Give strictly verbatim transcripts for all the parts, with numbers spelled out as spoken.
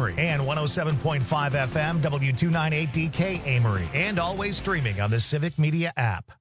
Amory, and one oh seven point five F M W two ninety-eight D K Amory, and always streaming on the Civic Media app.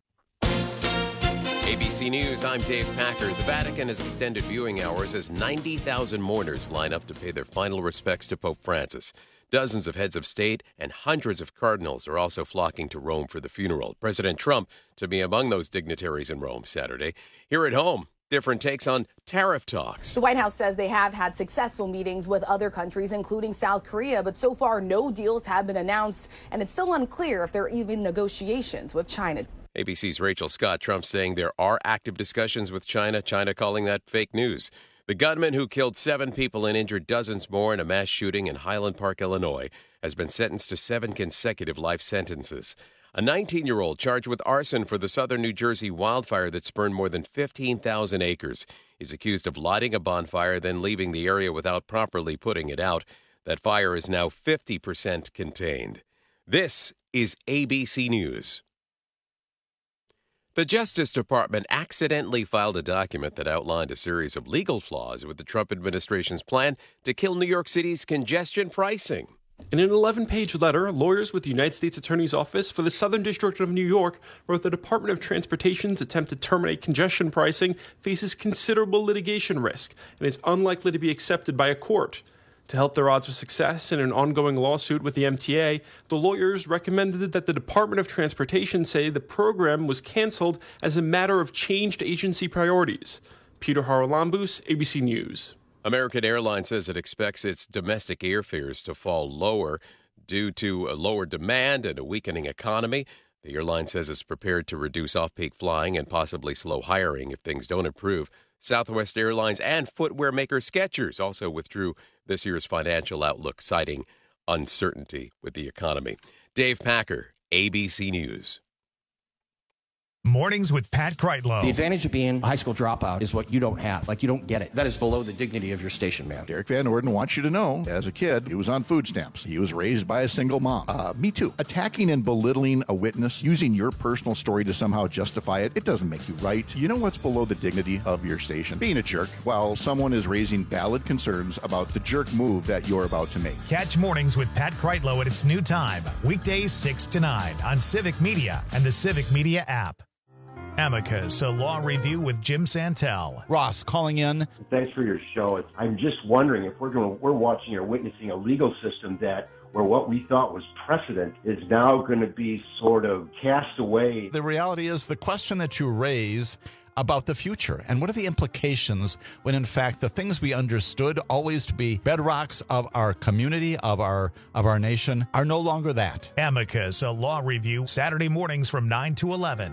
A B C News, I'm Dave Packer. The Vatican has extended viewing hours as ninety thousand mourners line up to pay their final respects to Pope Francis. Dozens of heads of state and hundreds of cardinals are also flocking to Rome for the funeral. President Trump to be among those dignitaries in Rome Saturday. Here at home, different takes on tariff talks. The White House says they have had successful meetings with other countries, including South Korea, but so far no deals have been announced, and it's still unclear if there are even negotiations with China. A B C's Rachel Scott. Trump saying there are active discussions with China, China calling that fake news. The gunman who killed seven people and injured dozens more in a mass shooting in Highland Park, Illinois, has been sentenced to seven consecutive life sentences. A nineteen-year-old charged with arson for the southern New Jersey wildfire that spurned more than fifteen thousand acres. He's accused of lighting a bonfire, then leaving the area without properly putting it out. That fire is now fifty percent contained. This is A B C News. The Justice Department accidentally filed a document that outlined a series of legal flaws with the Trump administration's plan to kill New York City's congestion pricing. In an eleven-page letter, lawyers with the United States Attorney's Office for the Southern District of New York wrote the Department of Transportation's attempt to terminate congestion pricing faces considerable litigation risk and is unlikely to be accepted by a court. To help their odds of success in an ongoing lawsuit with the M T A, the lawyers recommended that the Department of Transportation say the program was canceled as a matter of changed agency priorities. Peter Haralambous, A B C News. American Airlines says it expects its domestic airfares to fall lower due to a lower demand and a weakening economy. The airline says it's prepared to reduce off-peak flying and possibly slow hiring if things don't improve. Southwest Airlines and footwear maker Skechers also withdrew this year's financial outlook, citing uncertainty with the economy. Dave Packer, A B C News. Mornings with Pat Kreitlow. The advantage of being a high school dropout is what you don't have. Like, you don't get it. That is below the dignity of your station, man. Derek Van Orden wants you to know, as a kid, he was on food stamps. He was raised by a single mom. Uh, me too. Attacking and belittling a witness, using your personal story to somehow justify it, it doesn't make you right. You know what's below the dignity of your station? Being a jerk while someone is raising valid concerns about the jerk move that you're about to make. Catch Mornings with Pat Kreitlow at its new time, weekdays six to nine on Civic Media and the Civic Media app. Amicus, a law review with Jim Santel. Ross calling in. Thanks for your show. It's, I'm just wondering if we're going to, we're watching or witnessing a legal system that where what we thought was precedent is now going to be sort of cast away. The reality is the question that you raise about the future and what are the implications when in fact the things we understood always to be bedrocks of our community, of our of our nation, are no longer that. Amicus, a law review, Saturday mornings from nine to eleven.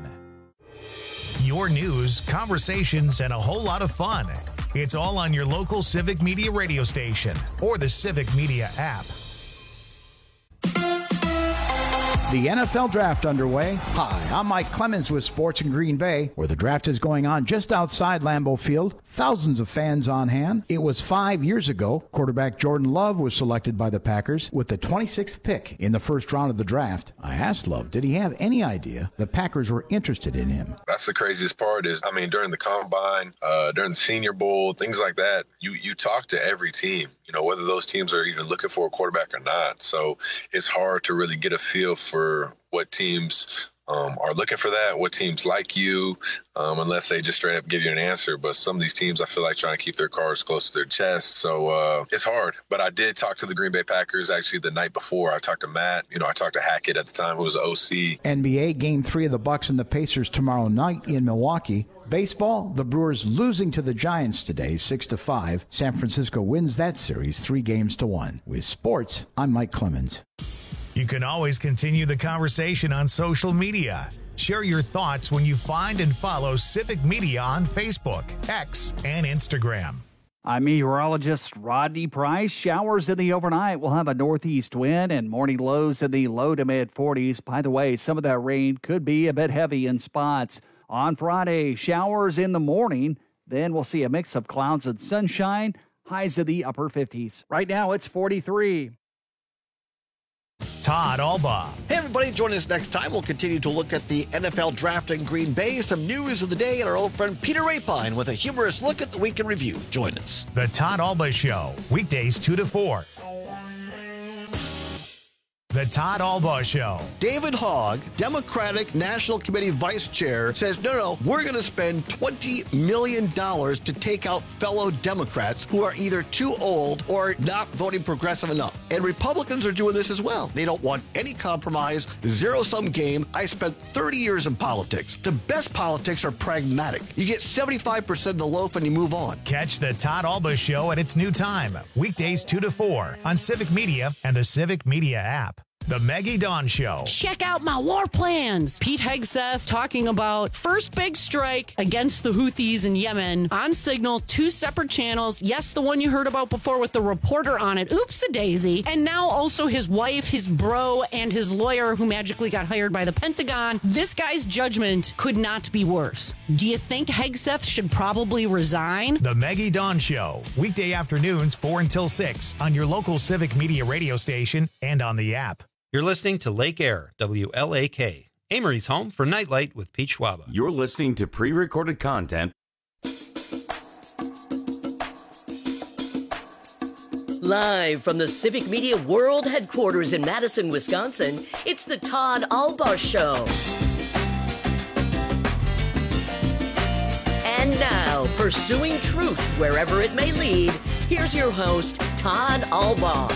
Your news, conversations, and a whole lot of fun. It's all on your local Civic Media radio station or the Civic Media app. The N F L Draft underway. Hi, I'm Mike Clemens with Sports in Green Bay, where the draft is going on just outside Lambeau Field. Thousands of fans on hand. It was five years ago. Quarterback Jordan Love was selected by the Packers with the twenty-sixth pick in the first round of the draft. I asked Love, did he have any idea the Packers were interested in him? That's the craziest part is, I mean, during the Combine, uh, during the Senior Bowl, things like that, you, you talk to every team, you know, whether those teams are even looking for a quarterback or not. So it's hard to really get a feel for what teams um, are looking for that, what teams like you, um, unless they just straight up give you an answer. But some of these teams, I feel like, trying to keep their cards close to their chest. So uh, it's hard. But I did talk to the Green Bay Packers actually the night before. I talked to Matt. You know, I talked to Hackett at the time, who was the O C. N B A Game three of the Bucks and the Pacers tomorrow night in Milwaukee. Baseball, the Brewers losing to the Giants today, six to five. San Francisco wins that series three games to one. With sports, I'm Mike Clemens. You can always continue the conversation on social media. Share your thoughts when you find and follow Civic Media on Facebook, X, and Instagram. I'm meteorologist Rodney Price. Showers in the overnight. We'll have a northeast wind and morning lows in the low to mid forties. By the way, some of that rain could be a bit heavy in spots. On Friday, showers in the morning. Then we'll see a mix of clouds and sunshine. Highs in the upper fifties. Right now, it's forty-three. Todd Alba. Hey, everybody. Join us next time. We'll continue to look at the N F L draft in Green Bay, some news of the day, and our old friend Peter Rapine with a humorous look at the week in review. Join us. The Todd Alba Show, weekdays two to four. The Todd Albaugh Show. David Hogg, Democratic National Committee Vice Chair, says, no, no, we're going to spend twenty million dollars to take out fellow Democrats who are either too old or not voting progressive enough. And Republicans are doing this as well. They don't want any compromise, zero-sum game. I spent thirty years in politics. The best politics are pragmatic. You get seventy-five percent of the loaf and you move on. Catch the Todd Albaugh Show at its new time, weekdays two to four on Civic Media and the Civic Media app. The Maggie Dawn Show. Check out my war plans. Pete Hegseth talking about first big strike against the Houthis in Yemen on Signal, two separate channels. Yes, the one you heard about before with the reporter on it. Oops-a-daisy. And now also his wife, his bro, and his lawyer who magically got hired by the Pentagon. This guy's judgment could not be worse. Do you think Hegseth should probably resign? The Maggie Dawn Show. Weekday afternoons four until six on your local Civic Media radio station and on the app. You're listening to Lake Air, W L A K, Amory's home for Nightlight with Pete Schwaba. You're listening to pre-recorded content. Live from the Civic Media World Headquarters in Madison, Wisconsin, it's the Todd Albaugh Show. And now, pursuing truth wherever it may lead, here's your host, Todd Albaugh.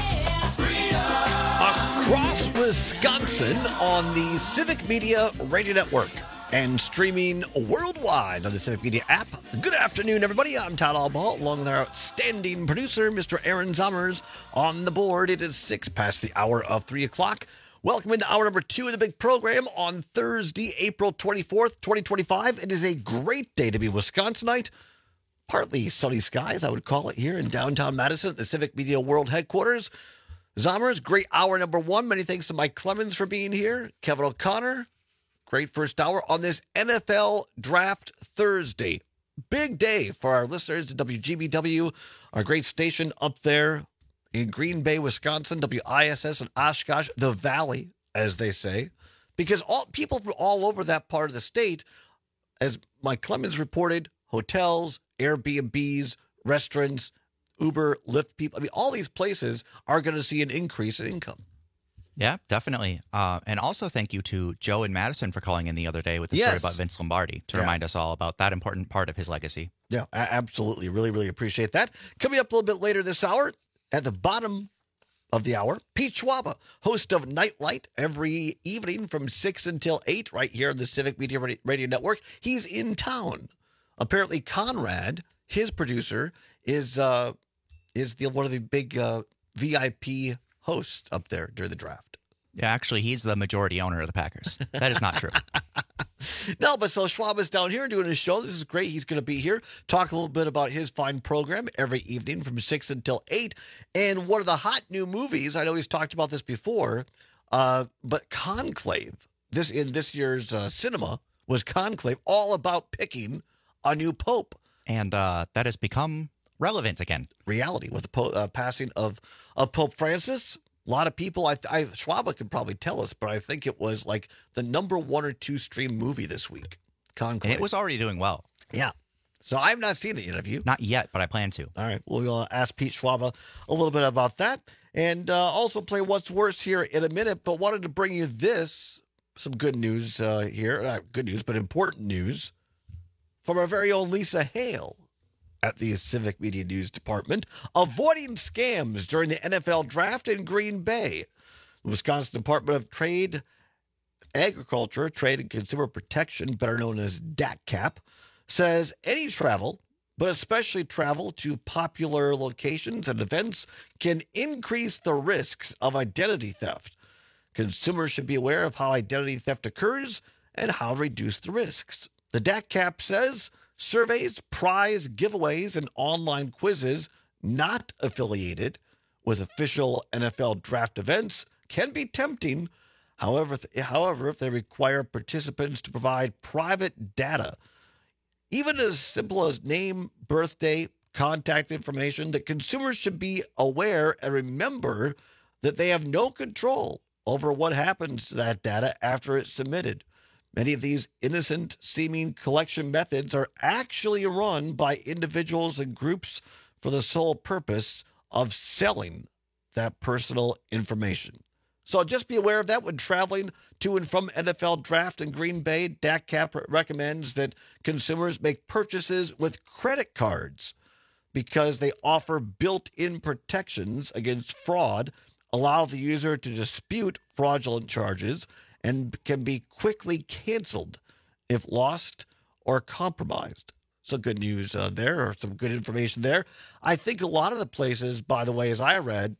Across Wisconsin on the Civic Media Radio Network and streaming worldwide on the Civic Media app. Good afternoon, everybody. I'm Todd Albaugh, along with our outstanding producer, Mister Aaron Zommers, on the board. It is six past the hour of three o'clock. Welcome into hour number two of the big program on Thursday, April twenty-fourth, twenty twenty-five. It is a great day to be Wisconsinite. Partly sunny skies, I would call it, here in downtown Madison at the Civic Media World Headquarters. Zommers, great hour number one. Many thanks to Mike Clemens for being here. Kevin O'Connor, great first hour on this N F L Draft Thursday. Big day for our listeners at W G B W, our great station up there in Green Bay, Wisconsin, W I S S and Oshkosh, the Valley, as they say, because all people from all over that part of the state, as Mike Clemens reported, hotels, Airbnbs, restaurants, Uber, Lyft people. I mean, all these places are going to see an increase in income. Yeah, definitely. Uh, and also thank you to Joe in Madison for calling in the other day with the yes. story about Vince Lombardi to yeah. remind us all about that important part of his legacy. Yeah, absolutely. Really, really appreciate that. Coming up a little bit later this hour, at the bottom of the hour, Pete Schwaba, host of Nightlight every evening from six until eight right here on the Civic Media Radio Network. He's in town. Apparently, Conrad, his producer, is... Uh, is the one of the big uh, V I P hosts up there during the draft. Yeah, actually, he's the majority owner of the Packers. That is not true. No, but so Schwab is down here doing his show. This is great. He's going to be here, talk a little bit about his fine program every evening from six until eight. And one of the hot new movies, I know he's talked about this before, uh, but Conclave, this in this year's uh, cinema, was Conclave, all about picking a new pope. And uh, that has become... relevant again. Reality with the po- uh, passing of, of Pope Francis. A lot of people, I, I Schwaba could probably tell us, but I think it was like the number one or two stream movie this week. Conclave. And it was already doing well. Yeah. So I've not seen it yet. Have you? Not yet, but I plan to. All right. We'll uh, ask Pete Schwaba a little bit about that and uh, also play What's Worse here in a minute, but wanted to bring you this, some good news uh, here. Not good news, but important news from our very own Lisa Hale at the Civic Media News Department, avoiding scams during the N F L Draft in Green Bay. The Wisconsin Department of Trade, Agriculture, Trade and Consumer Protection, better known as D A C C A P, says any travel, but especially travel to popular locations and events, can increase the risks of identity theft. Consumers should be aware of how identity theft occurs and how to reduce the risks. The D A C C A P says surveys, prize giveaways, and online quizzes not affiliated with official N F L draft events can be tempting. However, however, if they require participants to provide private data, even as simple as name, birthday, contact information, that consumers should be aware and remember that they have no control over what happens to that data after it's submitted. Many of these innocent-seeming collection methods are actually run by individuals and groups for the sole purpose of selling that personal information. So just be aware of that when traveling to and from N F L Draft in Green Bay. D A C Cap recommends that consumers make purchases with credit cards because they offer built-in protections against fraud, allow the user to dispute fraudulent charges, and can be quickly canceled if lost or compromised. So good news uh, there, or some good information there. I think a lot of the places, by the way, as I read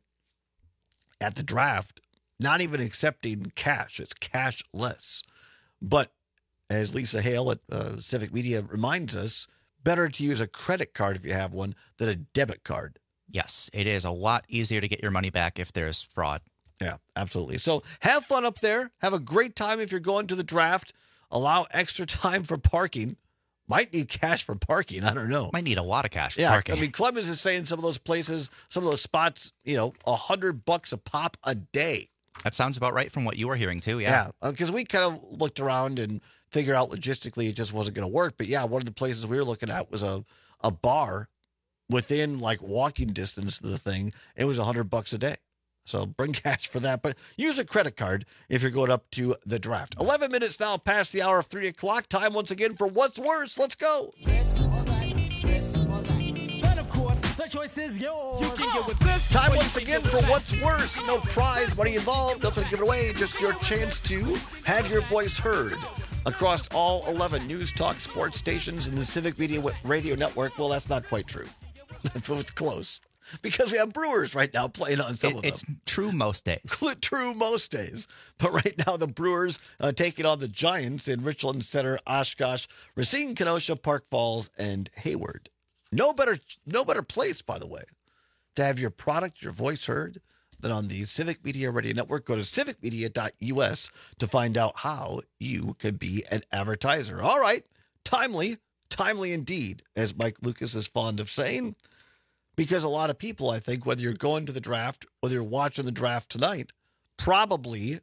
at the draft, not even accepting cash. It's cashless. But as Lisa Hale at uh, Civic Media reminds us, better to use a credit card if you have one than a debit card. Yes, it is a lot easier to get your money back if there's fraud. Yeah, absolutely. So have fun up there. Have a great time if you're going to the draft. Allow extra time for parking. Might need cash for parking. I don't know. Might need a lot of cash for yeah, parking. I mean, Clemens is saying some of those places, some of those spots, you know, a hundred bucks a pop a day. That sounds about right from what you were hearing, too. Yeah. Yeah, because uh, we kind of looked around and figured out logistically it just wasn't going to work. But, yeah, one of the places we were looking at was a, a bar within, like, walking distance to the thing. It was a hundred bucks a day. So bring cash for that. But use a credit card if you're going up to the draft. eleven minutes now past the hour of three o'clock. Time once again for What's Worse. Let's go. This or that, this or that. Then, of course, the choice is yours. You can get with this. Time once again for What's Worse. No prize, money involved, nothing to give away. Just your chance to have your voice heard across all eleven News Talk sports stations in the Civic Media Radio Network. Well, that's not quite true. It's close. Because we have Brewers right now playing on some it, of them. It's true most days. True most days. But right now, the Brewers uh, taking on the Giants in Richland Center, Oshkosh, Racine, Kenosha, Park Falls, and Hayward. No better, no better place, by the way, to have your product, your voice heard than on the Civic Media Radio Network. Go to civic media dot U S to find out how you can be an advertiser. All right. Timely. Timely indeed, as Mike Lucas is fond of saying. Because a lot of people, I think, whether you're going to the draft, whether you're watching the draft tonight, probably,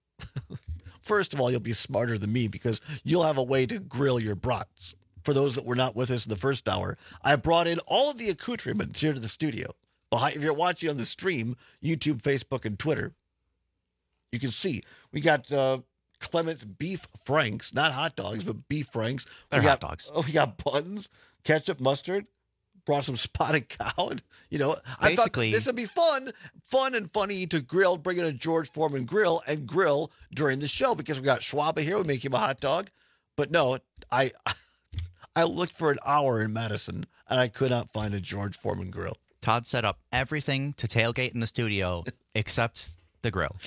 first of all, you'll be smarter than me because you'll have a way to grill your brats. For those that were not with us in the first hour, I brought in all of the accoutrements here to the studio. Behind, if you're watching on the stream, YouTube, Facebook, and Twitter, you can see we got uh, Clement's beef franks, not hot dogs, but beef franks. They're we hot got, dogs. Oh, we got buns, ketchup, mustard. Brought some spotted cow. And, you know, I thought this would be fun, fun and funny to grill, bring in a George Foreman grill and grill during the show because we got Schwaba here. We make him a hot dog. But no, I I looked for an hour in Madison and I could not find a George Foreman grill. Todd set up everything to tailgate in the studio except the grill.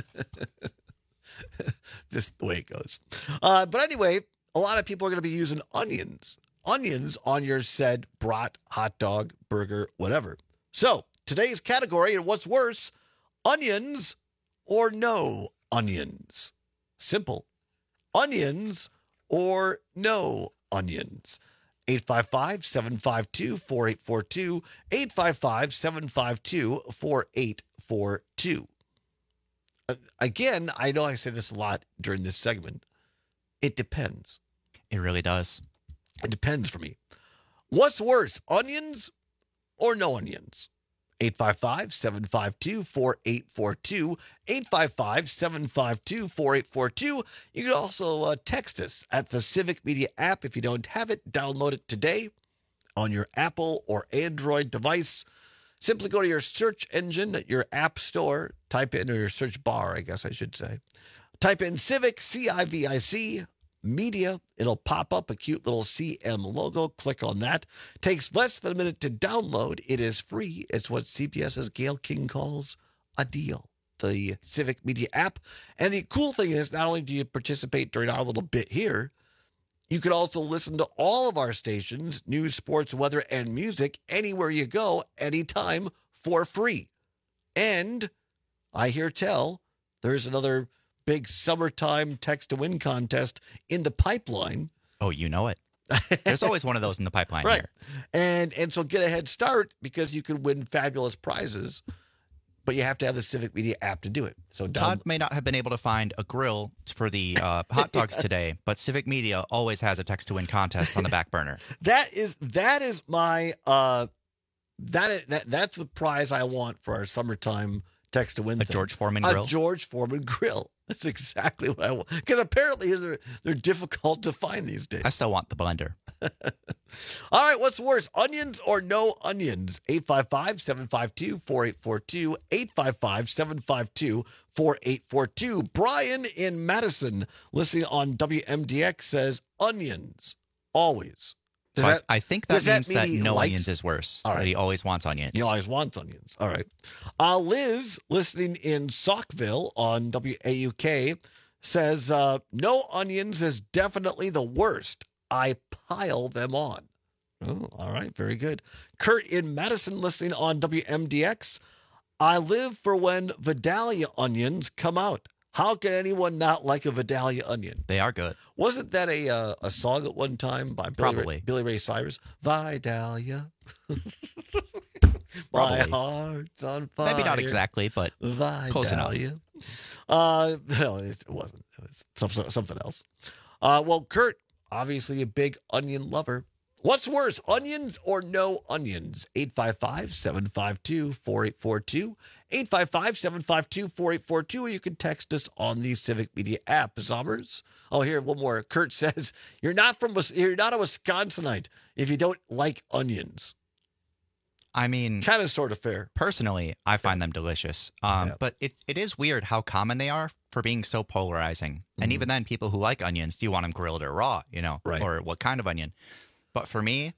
This is the way it goes. Uh, but anyway, a lot of people are going to be using onions. Onions on your said brat, hot dog, burger, whatever. So, today's category, and what's worse, onions or no onions? Simple. Onions or no onions? eight five five, seven five two, four eight four two, eight five five, seven five two, four eight four two. Uh, again, I know I say this a lot during this segment. It depends. It really does. It depends for me. What's worse, onions or no onions? eight five five, seven five two, four eight four two, eight five five, seven five two, four eight four two. You can also uh, text us at the Civic Media app. If you don't have it, download it today on your Apple or Android device. Simply go to your search engine at your app store. Type in, or your search bar, I guess I should say. Type in Civic, C I V I C, Media. It'll pop up a cute little C M logo. Click on that. Takes less than a minute to download. It is free. It's what CBS's Gail King calls a deal. The Civic Media app. And the cool thing is, not only do you participate during our little bit here, you can also listen to all of our stations, news, sports, weather, and music, anywhere you go, anytime, for free. And I hear tell there's another big summertime text-to-win contest in the pipeline. Oh, you know it. There's always one of those in the pipeline right. here. And and so get a head start because you can win fabulous prizes, but you have to have the Civic Media app to do it. So down- Todd may not have been able to find a grill for the uh, hot dogs today, but Civic Media always has a text-to-win contest on the back burner. That is that is my uh, that is that that's the prize I want for our summertime text to win A thing. George Foreman a grill? A George Foreman grill. That's exactly what I want. Because apparently they're, they're difficult to find these days. I still want the blender. All right, what's worse, onions or no onions? eight five five, seven five two, four eight four two, eight five five, seven five two, four eight four two. Brian in Madison, listening on W M D X, says onions, always. Does So I- that, I think that does means mean that he no likes- onions is worse. All That right. he always wants onions. He always wants onions. All right. Uh, Liz, listening in Saukville on W A U K, says, uh, no onions is definitely the worst. I pile them on. Oh, all right. Very good. Kurt in Madison, listening on W M D X. I live for when Vidalia onions come out. How can anyone not like a Vidalia onion? They are good. Wasn't that a uh, a song at one time by Billy Probably. Ray, Billy Ray Cyrus? Vidalia. My Probably. heart's on fire. Maybe not exactly, but close enough. Vidalia. Uh, no, it wasn't. It was some, something else. Uh, well, Kurt, obviously a big onion lover. What's worse, onions or no onions? eight five five, seven five two, four eight four two. eight five five, seven five two, four eight four two, or you can text us on the Civic Media app. Zombers. Oh, here, one more. Kurt says, you're not from, you're not a Wisconsinite if you don't like onions. I mean, kind of sort of fair. Personally, I find them delicious. Um, Yeah. But it, it is weird how common they are for being so polarizing. Mm-hmm. And even then, people who like onions, do you want them grilled or raw, you know, Right. or what kind of onion? But for me,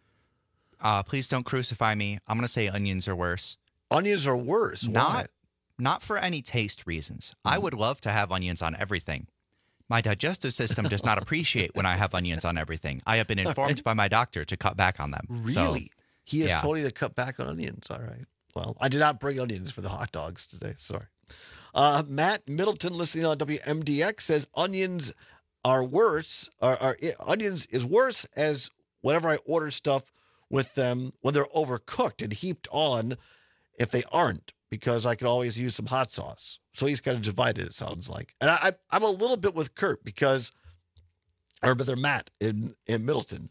uh, please don't crucify me. I'm going to say onions are worse. Onions are worse. Why? Not, not for any taste reasons. Mm. I would love to have onions on everything. My digestive system does not appreciate when I have onions on everything. I have been informed by my doctor to cut back on them. So, Really? He has yeah. told you to cut back on onions. All right. Well, I did not bring onions for the hot dogs today. Sorry. Uh, Matt Middleton, listening on W M D X, says onions are worse. Are, are onions is worse as whenever I order stuff with them when they're overcooked and heaped on, if they aren't, because I could always use some hot sauce. So he's kind of divided. It sounds like, and I, I I'm a little bit with Kurt because, or rather Matt in in Middleton.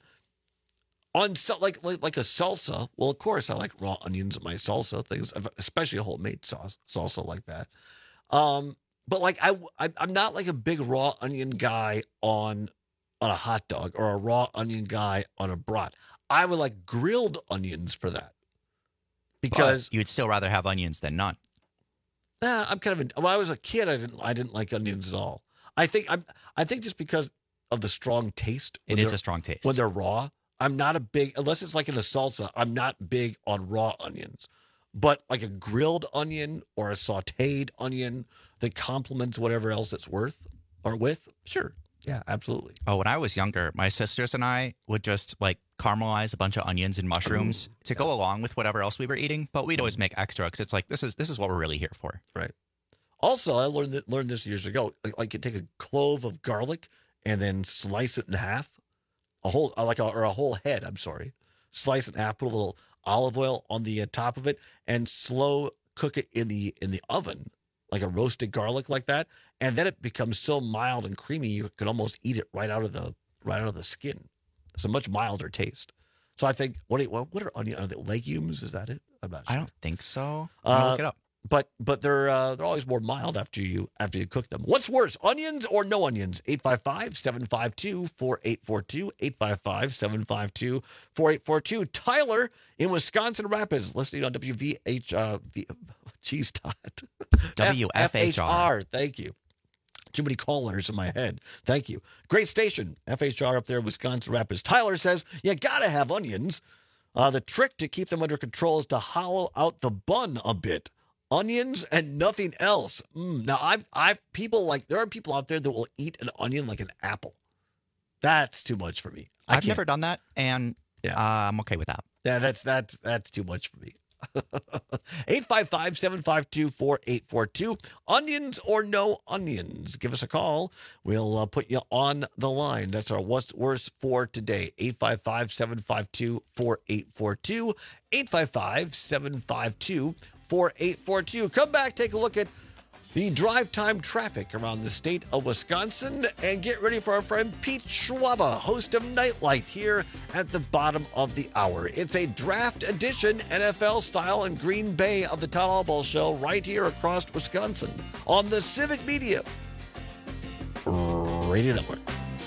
On so, like, like like a salsa, well, of course, I like raw onions in my salsa things, especially a homemade sauce salsa like that. Um, but like I, I I'm not like a big raw onion guy on on a hot dog or a raw onion guy on a brat. I would like grilled onions for that because but you'd still rather have onions than none. Nah, I'm kind of a, when I was a kid, I didn't I didn't like onions at all. I think I'm I think just because of the strong taste. It is a strong taste when they're raw. I'm not a big, unless it's like in a salsa, I'm not big on raw onions. But like a grilled onion or a sautéed onion that complements whatever else it's worth or with, sure. Yeah, absolutely. Oh, when I was younger, my sisters and I would just like caramelize a bunch of onions and mushrooms to go along with whatever else we were eating. But we'd always make extra because it's like, this is this is what we're really here for. Right. Also, I learned that, learned this years ago. Like, like you take a clove of garlic and then slice it in half. A whole, like a, or a whole head, I'm sorry. Slice it in half, put a little olive oil on the uh, top of it, and slow cook it in the in the oven, like a roasted garlic like that. And then it becomes so mild and creamy, you can almost eat it right out of the right out of the skin. It's a much milder taste. So I think, what are, what are onion? Are they legumes? Is that it? I'm not sure. I don't think so. I'm gonna Uh, look it up. But but they're uh, they're always more mild after you after you cook them. What's worse, onions or no onions? eight five five, seven five two, four eight four two, eight five five, seven five two, four eight four two. Tyler in Wisconsin Rapids, listening on W V H, uh, v, geez, Todd. W F H R. Thank you. Too many callers in my head. Thank you. Great station, F H R up there, Wisconsin Rapids. Tyler says, you got to have onions. Uh, the trick to keep them under control is to hollow out the bun a bit. Onions and nothing else. Mm. Now, I've, I've, people like, there are people out there that will eat an onion like an apple. That's too much for me. I I've can't. never done that, and Yeah. uh, I'm okay with that. Yeah, that's, that's, that's too much for me. eight five five, seven five two, four eight four two. Onions or no onions? Give us a call. We'll uh, put you on the line. That's our What's Worse for today. eight five five, seven five two, four eight four two. eight five five, seven five two, four eight four two. Come back, take a look at the drive time traffic around the state of Wisconsin, and get ready for our friend Pete Schwaba, host of Nightlight, here at the bottom of the hour. It's a draft edition, N F L style, in Green Bay of the Todd Albaugh Show right here across Wisconsin on the Civic Media Radio Network.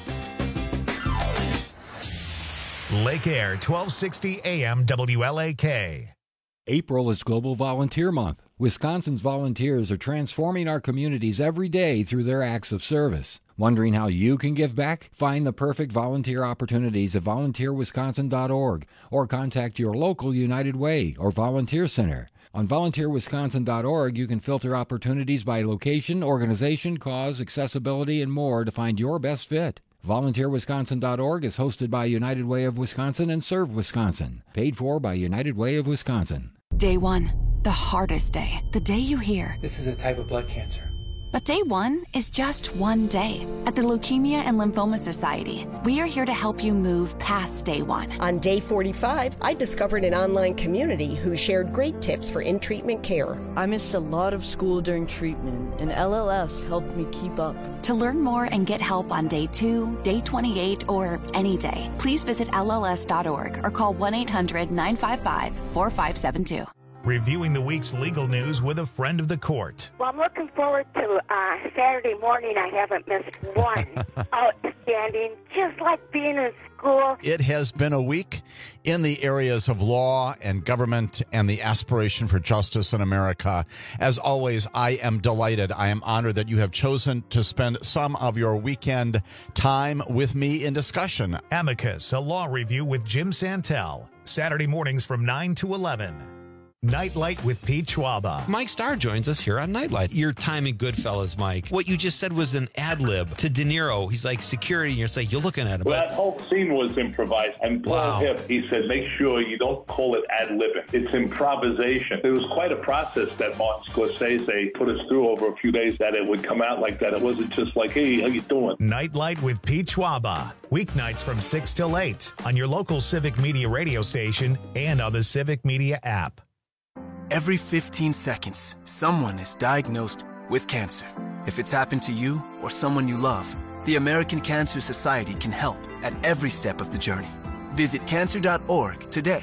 Lake Air, twelve sixty A M W L A K. April is Global Volunteer Month. Wisconsin's volunteers are transforming our communities every day through their acts of service. Wondering how you can give back? Find the perfect volunteer opportunities at volunteer wisconsin dot org or contact your local United Way or Volunteer Center. On volunteer wisconsin dot org, you can filter opportunities by location, organization, cause, accessibility, and more to find your best fit. volunteer wisconsin dot org is hosted by United Way of Wisconsin and Serve Wisconsin. Paid for by United Way of Wisconsin. Day one, the hardest day. The day you hear, "This is a type of blood cancer." But day one is just one day. At the Leukemia and Lymphoma Society, we are here to help you move past day one. On day forty-five, I discovered an online community who shared great tips for in-treatment care. I missed a lot of school during treatment, and L L S helped me keep up. To learn more and get help on day two, day twenty-eight, or any day, please visit L L S dot org or call one eight hundred nine five five four five seven two. Reviewing the week's legal news with a friend of the court. Well, I'm looking forward to uh, Saturday morning. I haven't missed one. Outstanding, just like being in school. It has been a week in the areas of law and government and the aspiration for justice in America. As always, I am delighted. I am honored that you have chosen to spend some of your weekend time with me in discussion. Amicus, a law review with Jim Santel. Saturday mornings from nine to eleven. Nightlight with Pete Schwaba. Mike Starr joins us here on Nightlight. Your time in Goodfellas, Mike. What you just said was an ad lib to De Niro. He's like security, and you're like, you're looking at him. Well, that whole scene was improvised. And Paul Wow. Hip, he said, make sure you don't call it ad libbing. It's improvisation. It was quite a process that Martin Scorsese put us through over a few days, that it would come out like that. It wasn't just like, hey, how you doing? Nightlight with Pete Schwaba. Weeknights from six till eight on your local Civic Media radio station and on the Civic Media app. Every fifteen seconds, someone is diagnosed with cancer. If it's happened to you or someone you love, the American Cancer Society can help at every step of the journey. Visit cancer dot org today.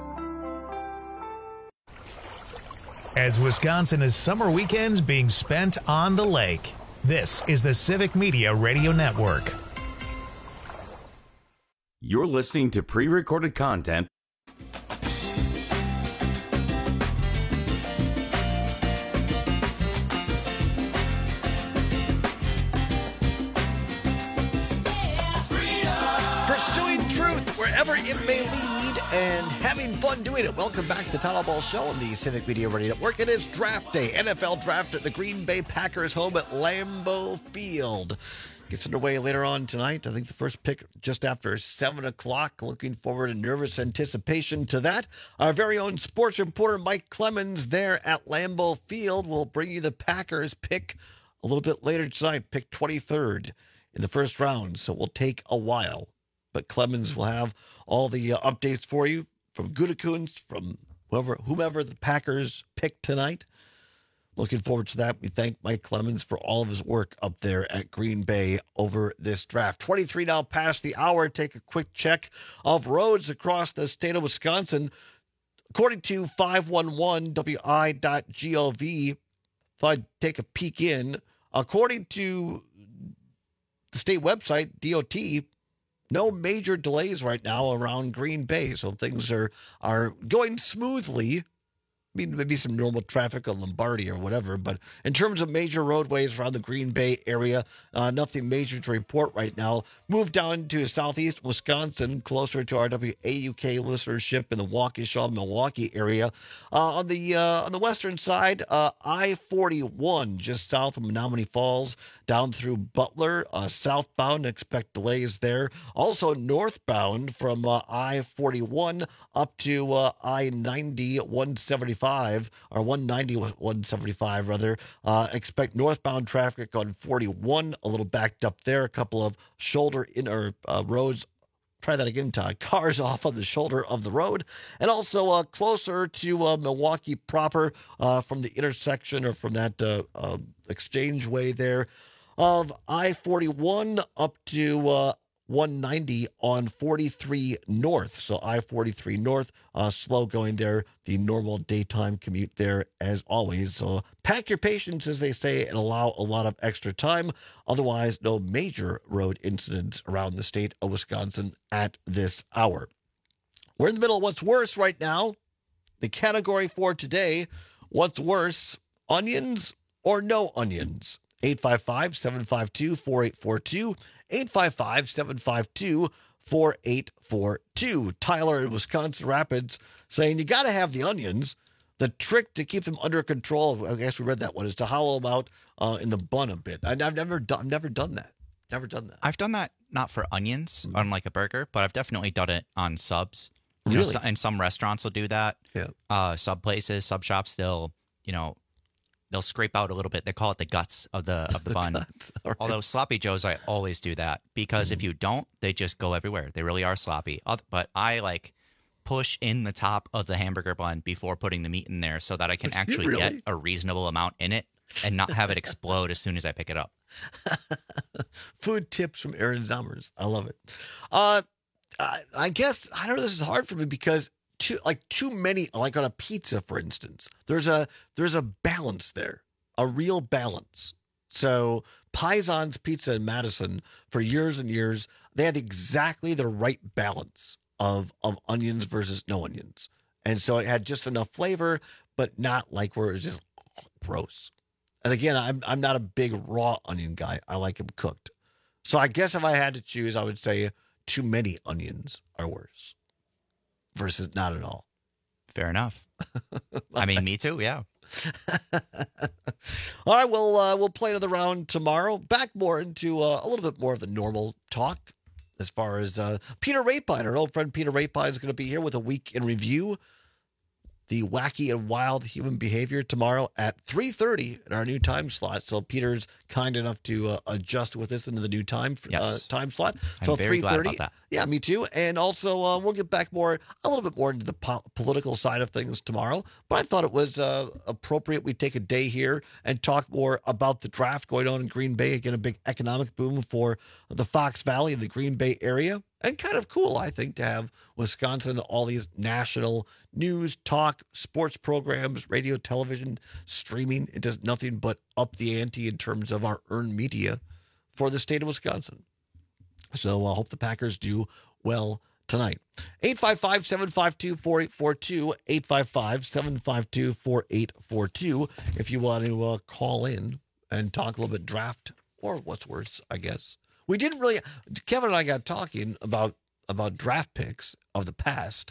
As Wisconsin is summer weekends being spent on the lake, this is the Civic Media Radio Network. You're listening to pre-recorded content. Wherever it may lead, and having fun doing it. Welcome back to the Todd Albaugh Show on the Civic Media Radio Network. It is draft day, N F L draft at the Green Bay Packers home at Lambeau Field. Gets underway later on tonight. I think the first pick just after seven o'clock. Looking forward in nervous anticipation to that. Our very own sports reporter Mike Clemens there at Lambeau Field will bring you the Packers pick a little bit later tonight, pick twenty-third in the first round. So it will take a while. But Clemens will have all the uh, updates for you from Gutekunst, from whoever, whomever the Packers pick tonight. Looking forward to that. We thank Mike Clemens for all of his work up there at Green Bay over this draft. twenty-three now past the hour. Take a quick check of roads across the state of Wisconsin. According to five one one W I dot gov, thought I'd take a peek in. According to the state website, D O T, no major delays right now around Green Bay, so things are are going smoothly. I mean, maybe some normal traffic on Lombardi or whatever, but in terms of major roadways around the Green Bay area, uh, nothing major to report right now. Move down to southeast Wisconsin, closer to our W A U K listenership in the Waukesha, Milwaukee area. Uh, on the uh, on the western side, uh, I forty-one, just south of Menominee Falls, down through Butler, uh, southbound, expect delays there. Also northbound from uh, I forty-one up to uh, I ninety, one seventy-five, or one ninety, one seventy-five rather. Uh, expect northbound traffic on forty-one, a little backed up there. A couple of shoulder inner uh, roads try that again, Todd. Cars off on the shoulder of the road. And also uh, closer to uh, Milwaukee proper uh, from the intersection or from that uh, uh, exchange way there of I forty-one up to uh, one ninety on forty-three North. So I forty-three North, uh, slow going there, the normal daytime commute there as always. So pack your patience, as they say, and allow a lot of extra time. Otherwise, no major road incidents around the state of Wisconsin at this hour. We're in the middle of what's worse right now. The category for today, what's worse, onions or no onions? eight five five, seven five two, four eight four two. eight five five, seven five two, four eight four two. Tyler in Wisconsin Rapids saying you got to have the onions. The trick to keep them under control, I guess we read that one, is to hollow them out uh, in the bun a bit. I, I've never done, I've never done that. Never done that. I've done that not for onions on like a burger, but I've definitely done it on subs. You Really? know, so, and some restaurants will do that. Yeah. Uh, sub places, sub shops, they'll, you know, they'll scrape out a little bit. They call it the guts of the of the, the bun. Guts, all right. Although sloppy joes, I always do that because mm. if you don't, they just go everywhere. They really are sloppy. But I like push in the top of the hamburger bun before putting the meat in there so that I can actually really? get a reasonable amount in it and not have it explode as soon as I pick it up. Food tips from Aaron Zommers. I love it. Uh, I, I guess, I don't know, this is hard for me because too like too many, like on a pizza, for instance, there's a there's a balance there, a real balance. So Paisan's Pizza in Madison, for years and years, they had exactly the right balance of of onions versus no onions, and so it had just enough flavor, but not like where it was just gross. And again, I'm I'm not a big raw onion guy. I like them cooked. So I guess if I had to choose, I would say too many onions are worse versus not at all. Fair enough. I mean, me too, yeah. All right, well, uh, we'll play another round tomorrow. Back more into uh, a little bit more of the normal talk as far as uh, Peter Rapine, our old friend Peter Rapine, is going to be here with a week in review. The wacky and wild human behavior tomorrow at three thirty in our new time slot. So Peter's kind enough to uh, adjust with us into the new time uh, yes. time slot. I'm So very three glad thirty. about that. Yeah, me too. And also uh, we'll get back more, a little bit more into the po- political side of things tomorrow. But I thought it was uh, appropriate we take a day here and talk more about the draft going on in Green Bay. Again, a big economic boom for the Fox Valley and the Green Bay area. And kind of cool, I think, to have Wisconsin, all these national news, talk, sports programs, radio, television, streaming. It does nothing but up the ante in terms of our earned media for the state of Wisconsin. So I uh, hope the Packers do well tonight. eight five five, seven five two, four eight four two, eight five five, seven five two, four eight four two if you want to uh, call in and talk a little bit draft or what's worse, I guess. We didn't really, Kevin and I got talking about, about draft picks of the past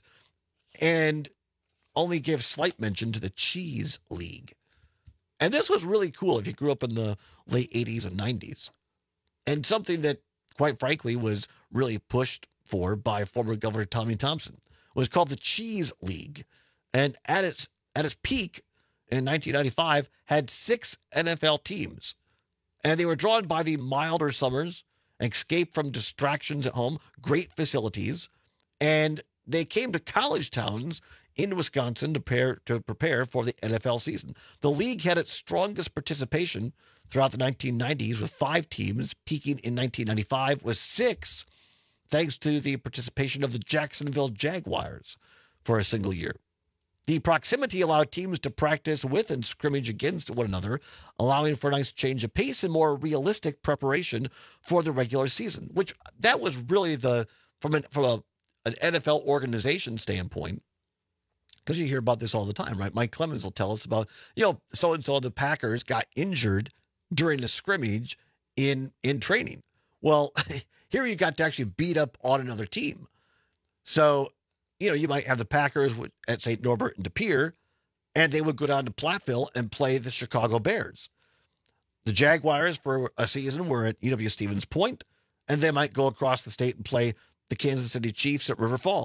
and only give slight mention to the Cheese League. And this was really cool if you grew up in the late eighties and nineties. And something that, quite frankly, was really pushed for by former Governor Tommy Thompson. It was called the Cheese League. And at its, at its peak in nineteen ninety-five, had six N F L teams. And they were drawn by the milder summers, escape from distractions at home, great facilities, and they came to college towns in Wisconsin to prepare, to prepare for the N F L season. The league had its strongest participation throughout the nineteen nineties with five teams, peaking in nineteen ninety-five with six, thanks to the participation of the Jacksonville Jaguars for a single year. The proximity allowed teams to practice with and scrimmage against one another, allowing for a nice change of pace and more realistic preparation for the regular season, which that was really the, from an, from a, an N F L organization standpoint, because you hear about this all the time, right? Mike Clemens will tell us about, you know, so-and-so of the Packers got injured during the scrimmage in, in training. Well, here you got to actually beat up on another team. So, you know, you might have the Packers at Saint Norbert and De Pere, and they would go down to Platteville and play the Chicago Bears. The Jaguars for a season were at U W Stevens Point, and they might go across the state and play the Kansas City Chiefs at River Falls.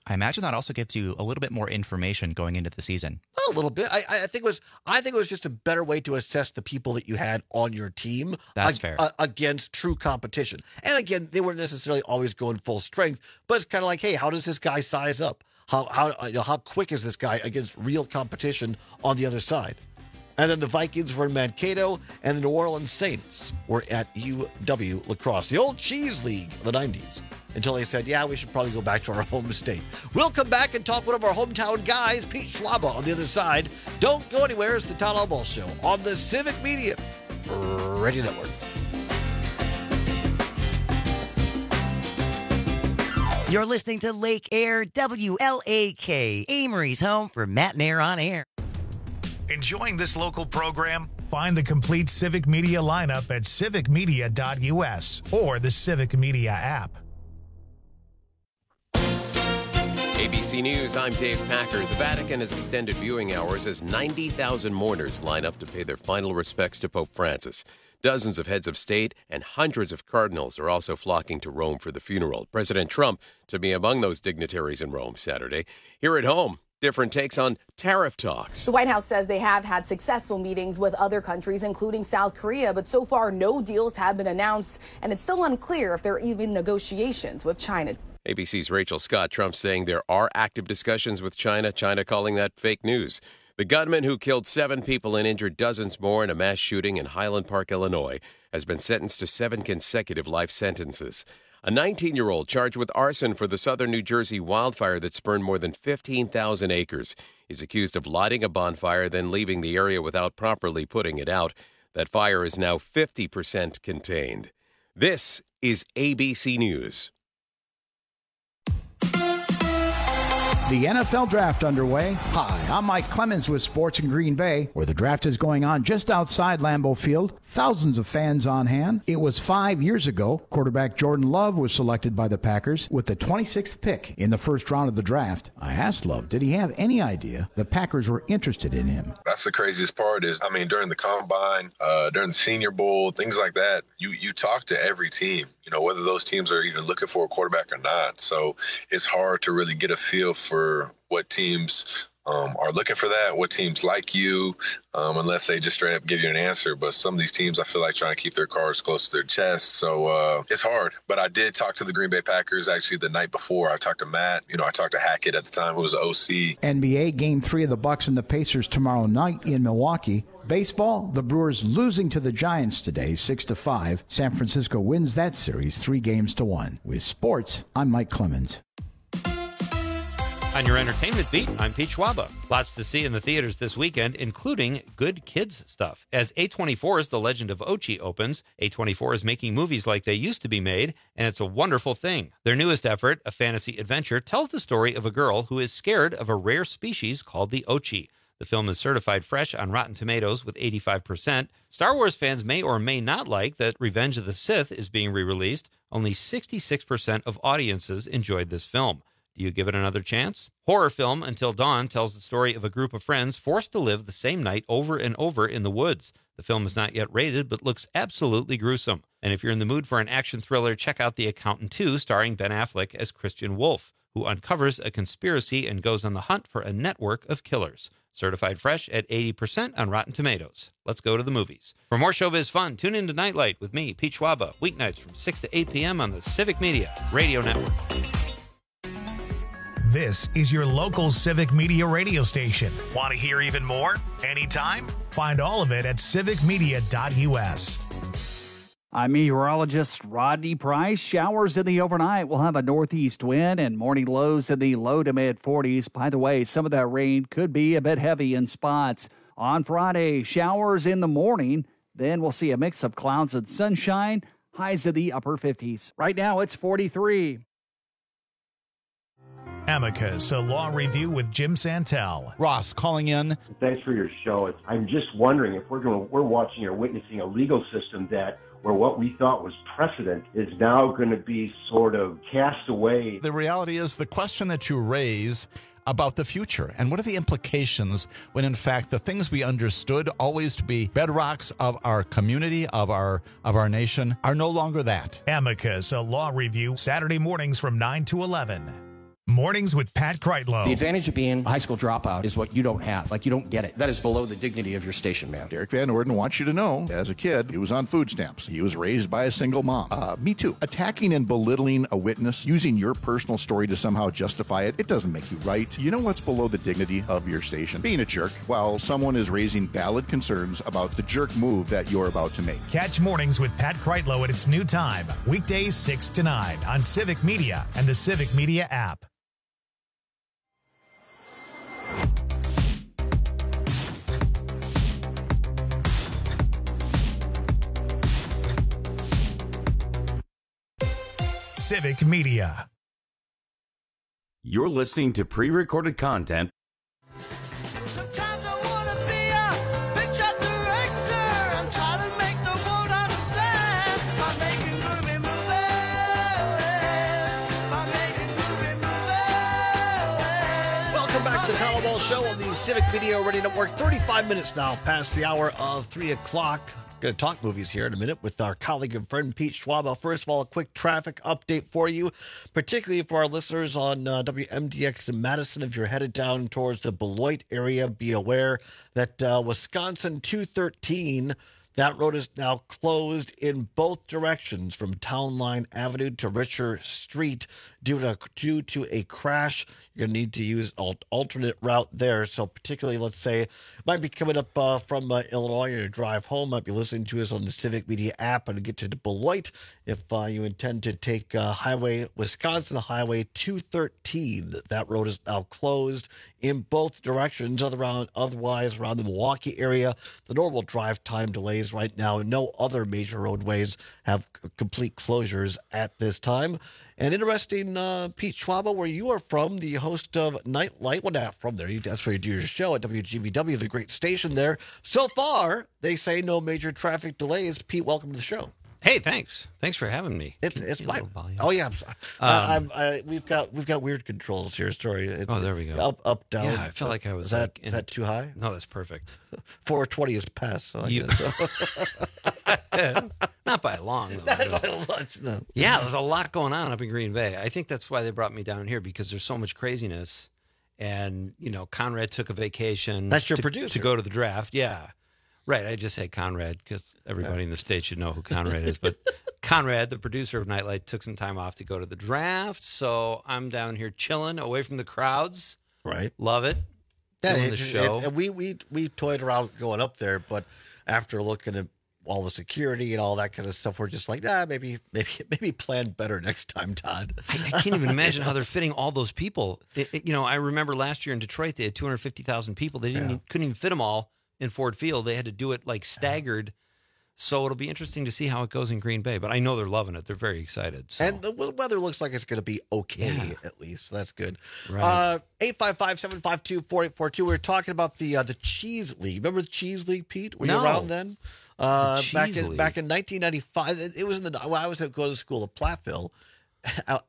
I imagine that also gives you a little bit more information going into the season. A little bit. I, I think it was. I think it was just a better way to assess the people that you had on your team. That's ag- fair. Uh, against true competition. And again, they weren't necessarily always going full strength, but it's kind of like, hey, how does this guy size up? How how you know, how quick is this guy against real competition on the other side? And then the Vikings were in Mankato, and the New Orleans Saints were at U W Lacrosse, the old cheese league of the nineties. Until they said, yeah, we should probably go back to our home state. We'll come back and talk with one of our hometown guys, Pete Schwaba, on the other side. Don't go anywhere. It's the Todd Albaugh Show on the Civic Media Radio Network. You're listening to Lake Air W L A K, Amory's home for Matt and Air on Air. Enjoying this local program? Find the complete Civic Media lineup at civic media dot u s or the Civic Media app. A B C News, I'm Dave Packer. The Vatican has extended viewing hours as ninety thousand mourners line up to pay their final respects to Pope Francis. Dozens of heads of state and hundreds of cardinals are also flocking to Rome for the funeral. President Trump to be among those dignitaries in Rome Saturday. Here at home, different takes on tariff talks. The White House says they have had successful meetings with other countries, including South Korea, but so far no deals have been announced, and it's still unclear if there are even negotiations with China. A B C's Rachel Scott. Trump saying there are active discussions with China, China calling that fake news. The gunman who killed seven people and injured dozens more in a mass shooting in Highland Park, Illinois, has been sentenced to seven consecutive life sentences. A nineteen-year-old charged with arson for the southern New Jersey wildfire that spurned more than fifteen thousand acres. He's accused of lighting a bonfire, then leaving the area without properly putting it out. That fire is now fifty percent contained. This is A B C News. The N F L Draft underway. Hi, I'm Mike Clemens with Sports in Green Bay, where the draft is going on just outside Lambeau Field. Thousands of fans on hand. It was five years ago. Quarterback Jordan Love was selected by the Packers with the twenty-sixth pick in the first round of the draft. I asked Love, did he have any idea the Packers were interested in him? That's the craziest part is, I mean, during the Combine, uh, during the Senior Bowl, things like that, you, you talk to every team, you know, whether those teams are even looking for a quarterback or not. So it's hard to really get a feel for what teams um, are looking for that, what teams like you, um, unless they just straight up give you an answer. But some of these teams, I feel like trying to keep their cards close to their chest. So uh, it's hard. But I did talk to the Green Bay Packers actually the night before. I talked to Matt. You know, I talked to Hackett at the time, who was the O C. N B A Game three of the Bucks and the Pacers tomorrow night in Milwaukee. Baseball, the Brewers losing to the Giants today, six to five. San Francisco wins that series three games to one. With sports, I'm Mike Clemens. On your entertainment beat, I'm Pete Schwaba. Lots to see in the theaters this weekend, including good kids stuff. As A twenty-four's The Legend of Ochi opens, A twenty-four is making movies like they used to be made, and it's a wonderful thing. Their newest effort, a fantasy adventure, tells the story of a girl who is scared of a rare species called the Ochi. The film is certified fresh on Rotten Tomatoes with eighty-five percent. Star Wars fans may or may not like that Revenge of the Sith is being re-released. Only sixty-six percent of audiences enjoyed this film. Do you give it another chance? Horror film Until Dawn tells the story of a group of friends forced to live the same night over and over in the woods. The film is not yet rated, but looks absolutely gruesome. And if you're in the mood for an action thriller, check out The Accountant two, starring Ben Affleck as Christian Wolf, who uncovers a conspiracy and goes on the hunt for a network of killers. Certified fresh at eighty percent on Rotten Tomatoes. Let's go to the movies. For more showbiz fun, tune in to Nightlight with me, Pete Schwaba, weeknights from six to eight p.m. on the Civic Media Radio Network. This is your local Civic Media radio station. Want to hear even more? Anytime? Find all of it at civic media dot u s. I'm meteorologist Rodney Price. Showers in the overnight. We'll have a northeast wind and morning lows in the low to mid forties. By the way, some of that rain could be a bit heavy in spots. On Friday, showers in the morning. Then we'll see a mix of clouds and sunshine. Highs in the upper fifties. Right now, it's forty-three. Amicus, a law review with Jim Santel. Ross calling in. Thanks for your show. It's, I'm just wondering if we're going we're watching or witnessing a legal system that where what we thought was precedent is now going to be sort of cast away. The reality is the question that you raise about the future and what are the implications when in fact the things we understood always to be bedrocks of our community, of our of our nation, are no longer that. Amicus, a law review, Saturday mornings from nine to eleven. Mornings with Pat Kreitlow. The advantage of being a high school dropout is what you don't have. Like, you don't get it. That is below the dignity of your station, man. Derek Van Orden wants you to know, as a kid, he was on food stamps. He was raised by a single mom. Uh, me too. Attacking and belittling a witness, using your personal story to somehow justify it, it doesn't make you right. You know what's below the dignity of your station? Being a jerk while someone is raising valid concerns about the jerk move that you're about to make. Catch Mornings with Pat Kreitlow at its new time, weekdays six to nine on Civic Media and the Civic Media app. Civic Media. You're listening to pre-recorded content. Sometimes I wanna be a picture director. I'm trying to make the world understand. By making movie movies. By making movie movies. Welcome back to the Powerball Show on the Civic Media Radio Network. thirty-five minutes now past the hour of three o'clock. Going to talk movies here in a minute with our colleague and friend Pete Schwab. First of all, a quick traffic update for you, particularly for our listeners on uh, W M D X in Madison. If you're headed down towards the Beloit area, be aware that uh, Wisconsin two thirteen, that road is now closed in both directions from Town Line Avenue to Richer Street due to, due to a crash. You're going to need to use an alternate route there. So particularly, let's say, might be coming up uh, from uh, Illinois or drive home, might be listening to us on the Civic Media app and get to Beloit. If uh, you intend to take uh, Highway Wisconsin Highway two thirteen, that road is now closed in both directions. Other around, otherwise, around the Milwaukee area, the normal drive time delays right now. No other major roadways have c- complete closures at this time. And interesting, uh, Pete Schwab, where you are from, the host of Nightlight. Well, not from there. That's where you do your show at W G B W, the great station there. So far, they say no major traffic delays. Pete, welcome to the show. Hey, thanks. Thanks for having me. It's it's fine. Oh yeah, I'm sorry. uh, I'm, I, we've got we've got weird controls here. Sorry. It, oh, there we go. Up, up, down. Yeah, I felt like I was. Is that like is that too high? No, that's perfect. four twenty is past, so I You- guess so. Not by long. Though, Not by much, no. Yeah, there's a lot going on up in Green Bay. I think that's why they brought me down here, because there's so much craziness. And, you know, Conrad took a vacation. That's your to, producer. To go to the draft. Yeah. Right. I just say Conrad because everybody Yeah. in the state should know who Conrad is. But Conrad, the producer of Nightlight, took some time off to go to the draft. So I'm down here chilling away from the crowds. Right. Love it. Yeah, Doing it- the it- show. and we, we, we toyed around going up there, but after looking at all the security and all that kind of stuff, we're just like, ah, maybe, maybe, maybe plan better next time, Todd. I, I can't even imagine how they're fitting all those people. It, it- you know, I remember last year in Detroit, they had two hundred fifty thousand people. They didn't Yeah. e- couldn't even fit them all in Ford Field. They had to do it like staggered. So it'll be interesting to see how it goes in Green Bay. But I know they're loving it. They're very excited. So. And the w- weather looks like it's going to be okay, Yeah. at least. So that's good. Right. Uh, eight five five, seven five two, four eight four two. We were talking about the uh, the Cheese League. Remember the Cheese League, Pete? Were you No. around then? Uh, The back Cheese in League. back in nineteen ninety-five, it, it was in the. Well, I was going to school at Platteville. I,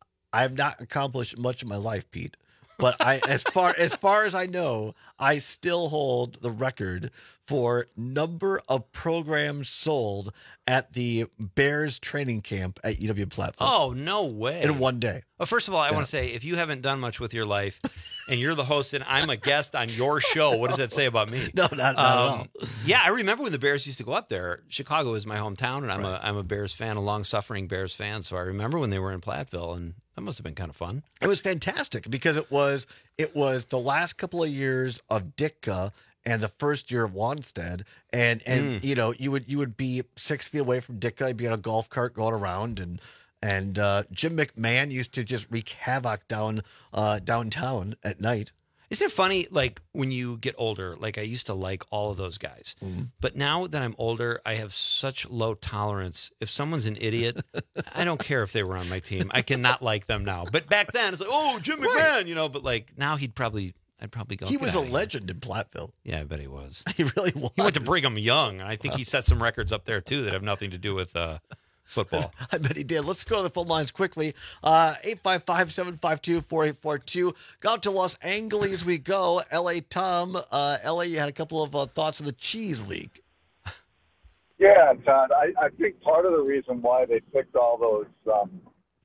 I have not accomplished much in my life, Pete. But I, as far as far as I know, I still hold the record for number of programs sold at the Bears training camp at U W Platteville. Oh, no way. In one day. Well, first of all, I Yeah. want to say, if you haven't done much with your life and you're the host and I'm a guest on your show, what does that say about me? No, not, not at all. Yeah, I remember when the Bears used to go up there. Chicago is my hometown, and I'm a I'm a Bears fan, a long-suffering Bears fan. So I remember when they were in Platteville, and that must have been kind of fun. It was fantastic because it was it was the last couple of years of Ditka and the first year of Wanstead, and and Mm. you know you would you would be six feet away from Ditka, you'd be on a golf cart going around, and and uh, Jim McMahon used to just wreak havoc down uh, downtown at night. Isn't it funny, like, when you get older, like, I used to like all of those guys. But now that I'm older, I have such low tolerance. If someone's an idiot, I don't care if they were on my team. I cannot like them now. But back then, it's like, oh, Jim McMahon, Right. you know. But, like, now he'd probably, I'd probably go. He "Get was a outta here." legend in Platteville. Yeah, I bet he was. He really was. He went to Brigham Young, and I think he set some records up there, too, that have nothing to do with uh, football. I bet he did. Let's go to the phone lines quickly. Uh, eight five five, seven five two, four eight four two. Got to Los Angeles we go. L A Tom, uh, L A, you had a couple of uh, thoughts on the Cheese League. Yeah, Todd, I, I think part of the reason why they picked all those um,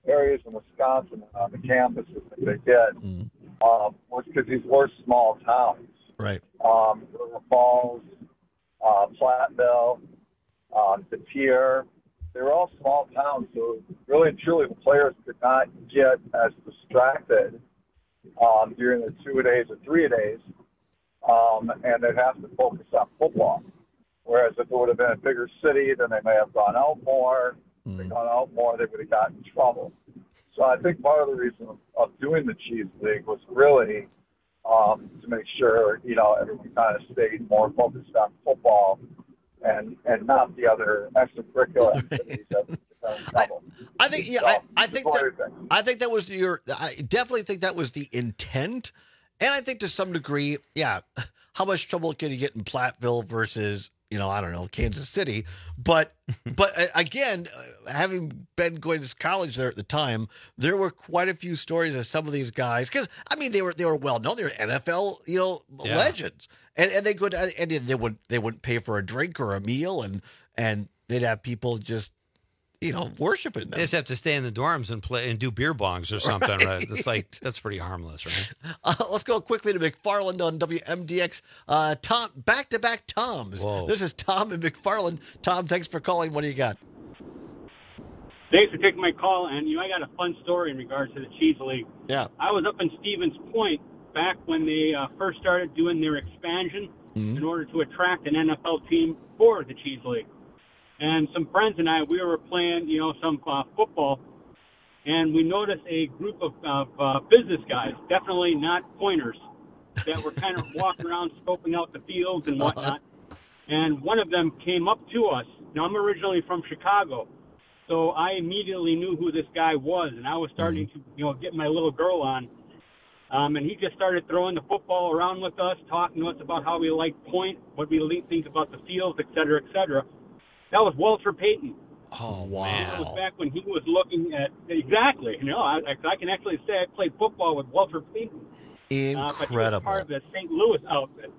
areas in Wisconsin on the campuses that they did um, was because these were small towns. Right. Um, River Falls, uh, Platteville, um, De Pere. They were all small towns, so really and truly the players could not get as distracted um, during the two-a-days or three-a-days, um, and they'd have to focus on football. Whereas if it would have been a bigger city, then they may have gone out more. If they'd gone out more, they would have gotten in trouble. So I think part of the reason of, of doing the Cheese League was really um, to make sure, you know, everyone kind of stayed more focused on football and and not the other extracurricular activities that would get in trouble. I think, yeah, So, I, I think it's that, everything. I think that was your. I definitely think that was the intent, and I think to some degree, yeah. How much trouble can you get in Platteville versus, you know, I don't know, Kansas City? But, but uh, again, uh, having been going to college there at the time, there were quite a few stories of some of these guys because I mean they were they were well known. They were N F L, you know, Yeah. legends, and and they could and they would they wouldn't pay for a drink or a meal, and and they'd have people just, you know, worshiping them. They just have to stay in the dorms and play and do beer bongs or something, right? Right. It's like that's pretty harmless, right? Uh, let's go quickly to McFarland on W M D X. Uh, Tom, back to back Toms. Whoa. This is Tom and McFarland. Tom, thanks for calling. What do you got? Thanks for taking my call, and you know I got a fun story in regards to the Cheese League. Yeah. I was up in Stevens Point back when they uh, first started doing their expansion Mm-hmm. in order to attract an N F L team for the Cheese League. And some friends and I, we were playing, you know, some uh, football, and we noticed a group of, of uh, business guys, definitely not pointers, that were kind of walking around scoping out the fields and whatnot. And one of them came up to us. Now, I'm originally from Chicago, so I immediately knew who this guy was, and I was starting to, you know, get my little girl on. Um, and he just started throwing the football around with us, talking to us about how we like point, what we think about the fields, et cetera, et cetera. That was Walter Payton. Oh, That was back when he was looking at exactly. You know, I, I can actually say I played football with Walter Payton. Uh, but he was Incredible. part of the Saint Louis outfit.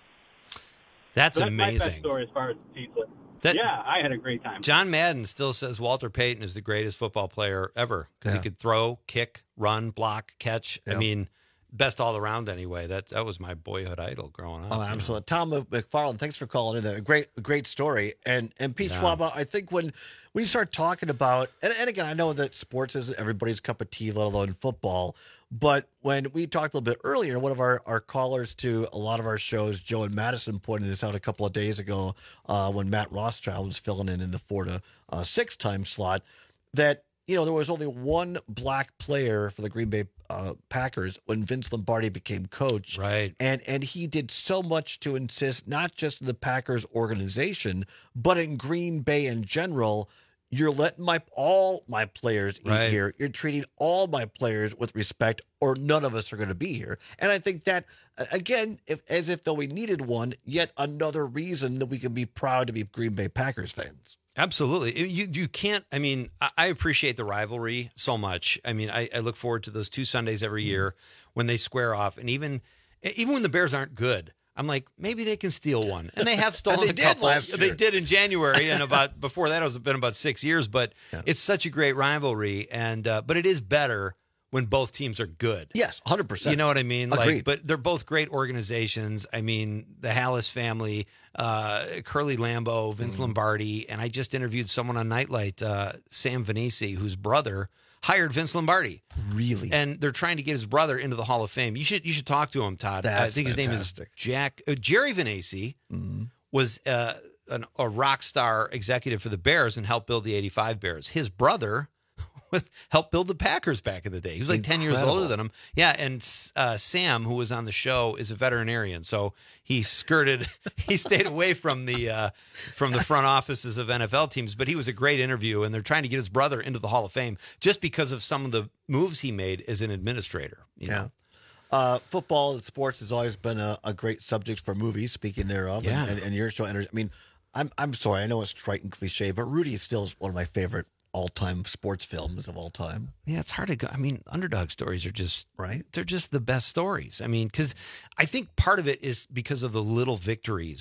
That's So that's my best amazing. story as far as the Cheese League. That- yeah, I had a great time. John Madden still says Walter Payton is the greatest football player ever because Yeah. he could throw, kick, run, block, catch. I Yeah. mean, best all around anyway. That that was my boyhood idol growing up. Oh, you know. absolutely. Tom McFarland, thanks for calling in. There, a great, great story. And and Pete Yeah. Schwab, I think when when you start talking about, and, and again, I know that sports isn't everybody's cup of tea, let alone football. But when we talked a little bit earlier, one of our, our callers to a lot of our shows, Joe and Madison, pointed this out a couple of days ago uh, when Matt Rothschild was filling in in the four to uh, six time slot, that you know there was only one black player for the Green Bay uh, Packers when Vince Lombardi became coach, right? And and he did so much to insist not just in the Packers organization, but in Green Bay in general. You're letting my all my players eat Right. here. You're treating all my players with respect, or none of us are going to be here. And I think that uh, again, if as if though we needed one, yet another reason that we can be proud to be Green Bay Packers fans. Absolutely. You you can't, I mean, I, I appreciate the rivalry so much. I mean, I, I look forward to those two Sundays every year when they square off. And even even when the Bears aren't good, I'm like, maybe they can steal one. And they have stolen they a did couple. last They year. did in January, and about before that, it's been about six years. But it's such a great rivalry. And uh, but it is better when both teams are good. Yes, one hundred percent. You know what I mean? Like, Agreed. but they're both great organizations. I mean, the Hallis family, uh, Curly Lambeau, Vince Mm-hmm. Lombardi, and I just interviewed someone on Nightlight, uh, Sam Venisi, whose brother hired Vince Lombardi. Really? And they're trying to get his brother into the Hall of Fame. You should you should talk to him, Todd. I That's think his fantastic. name is Jack uh, Jerry Venisi. Mm-hmm. Was uh, an, a rock star executive for the Bears and helped build the eighty-five Bears. His brother was helped build the Packers back in the day. He was like ten years Incredible. older than him. Yeah, and uh, Sam, who was on the show, is a veterinarian, so he skirted. He stayed away from the uh, from the front offices of N F L teams. But he was a great interview, and they're trying to get his brother into the Hall of Fame just because of some of the moves he made as an administrator. You Yeah. know? Uh, football and sports has always been a, a great subject for movies, speaking thereof. Yeah. And, and, and your show, I mean, I'm I'm sorry, I know it's trite and cliche, but Rudy is still one of my favorite all-time sports films of all time. Yeah, it's hard to go. I mean, underdog stories are just right. They're just the best stories. I mean, because I think part of it is because of the little victories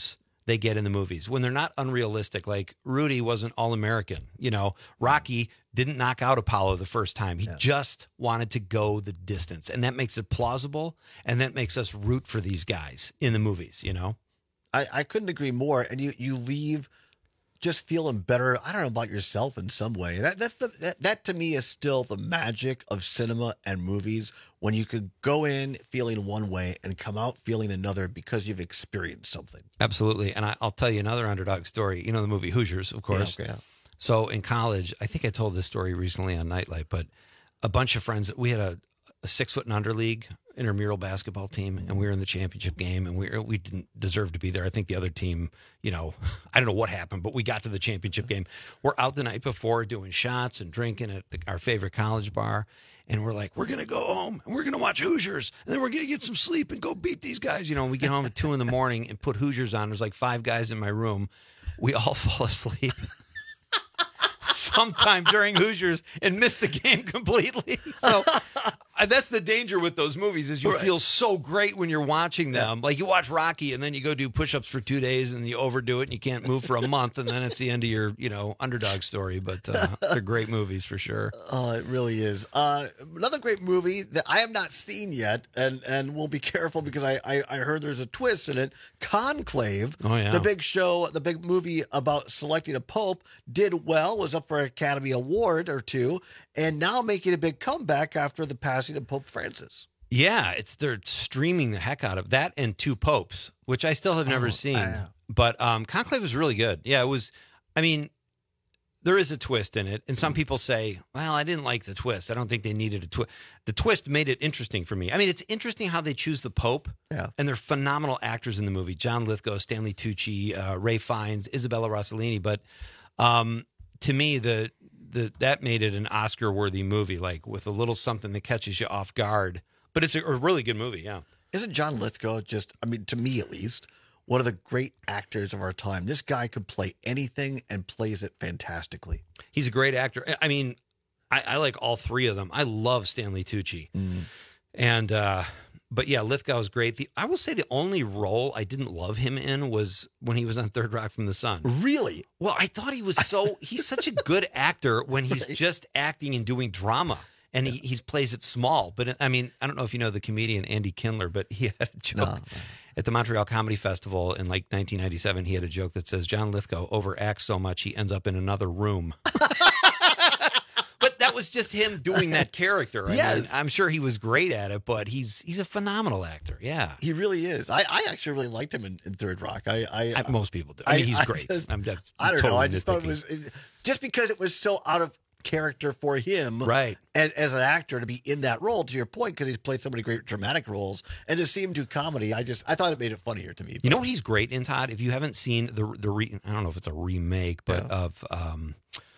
they get in the movies when they're not unrealistic. Like Rudy wasn't all-American. You know, Rocky didn't knock out Apollo the first time. He yeah. just wanted to go the distance. And that makes it plausible. And that makes us root for these guys in the movies, you know? I, I couldn't agree more. And you, you leave just feeling better. I don't know about yourself in some way. That that's the that, that to me is still the magic of cinema and movies, when you could go in feeling one way and come out feeling another because you've experienced something. Absolutely. And I, I'll tell you another underdog story. You know the movie Hoosiers, of course. Yeah, yeah. So in college, I think I told this story recently on Nightlight, but a bunch of friends, we had a, a six foot and under league intramural basketball team, and we were in the championship game, and we we didn't deserve to be there. I think the other team, you know, I don't know what happened, but we got to the championship game. We're out the night before doing shots and drinking at the, our favorite college bar, and we're like, we're going to go home, and we're going to watch Hoosiers, and then we're going to get some sleep and go beat these guys. You know, and we get home at two in the morning and put Hoosiers on. There's like five guys in my room. We all fall asleep sometime during Hoosiers and miss the game completely. So uh, that's the danger with those movies, is you Right. feel so great when you're watching them. Like you watch Rocky and then you go do push-ups for two days and you overdo it and you can't move for a month, and then it's the end of your, you know, underdog story. But uh, they're great movies for sure. Oh, it really is. Uh, another great movie that I have not seen yet, and, and we'll be careful because I, I, I heard there's a twist in it. Conclave, Oh, yeah. the big show, the big movie about selecting a pope, did well, was up for an Academy Award or two, and now making a big comeback after the passing of Pope Francis. Yeah, it's they're streaming the heck out of that and Two Popes, which I still have never Oh, seen. yeah. But um, Conclave was really good. Yeah, it was. I mean, there is a twist in it, and Mm. some people say, "Well, I didn't like the twist. I don't think they needed a twist." The twist made it interesting for me. I mean, it's interesting how they choose the Pope. Yeah, and they're phenomenal actors in the movie: John Lithgow, Stanley Tucci, uh, Ray Fiennes, Isabella Rossellini. But um, to me, the the that made it an Oscar-worthy movie, like with a little something that catches you off guard. But it's a, a really good movie, yeah. Isn't John Lithgow just, I mean, to me at least, one of the great actors of our time? This guy could play anything and plays it fantastically. He's a great actor. I mean, I, I like all three of them. I love Stanley Tucci. And, uh, but yeah, Lithgow's great. The, I will say the only role I didn't love him in was when he was on Third Rock from the Sun. Really? Well, I thought he was so, he's such a good actor when he's just acting and doing drama. And he he plays it small. But I mean, I don't know if you know the comedian Andy Kindler, but he had a joke No. at the Montreal Comedy Festival in like nineteen ninety-seven. He had a joke that says John Lithgow overacts so much he ends up in another room. But that was just him doing that character. I Yes. mean, I'm sure he was great at it, but he's he's a phenomenal actor. Yeah. He really is. I, I actually really liked him in, in Third Rock. I, I, I- most people do. I mean, he's great. just- I'm just I don't know. totally I just thought it nitpicking. was, it- just because it was so out of character for him, Right. as, as an actor to be in that role, to your point, because he's played so many great dramatic roles, and to see him do comedy, I just I thought it made it funnier to me. You know what he's great in, Todd? If you haven't seen the the re, I don't know if it's a remake, but Yeah. of um,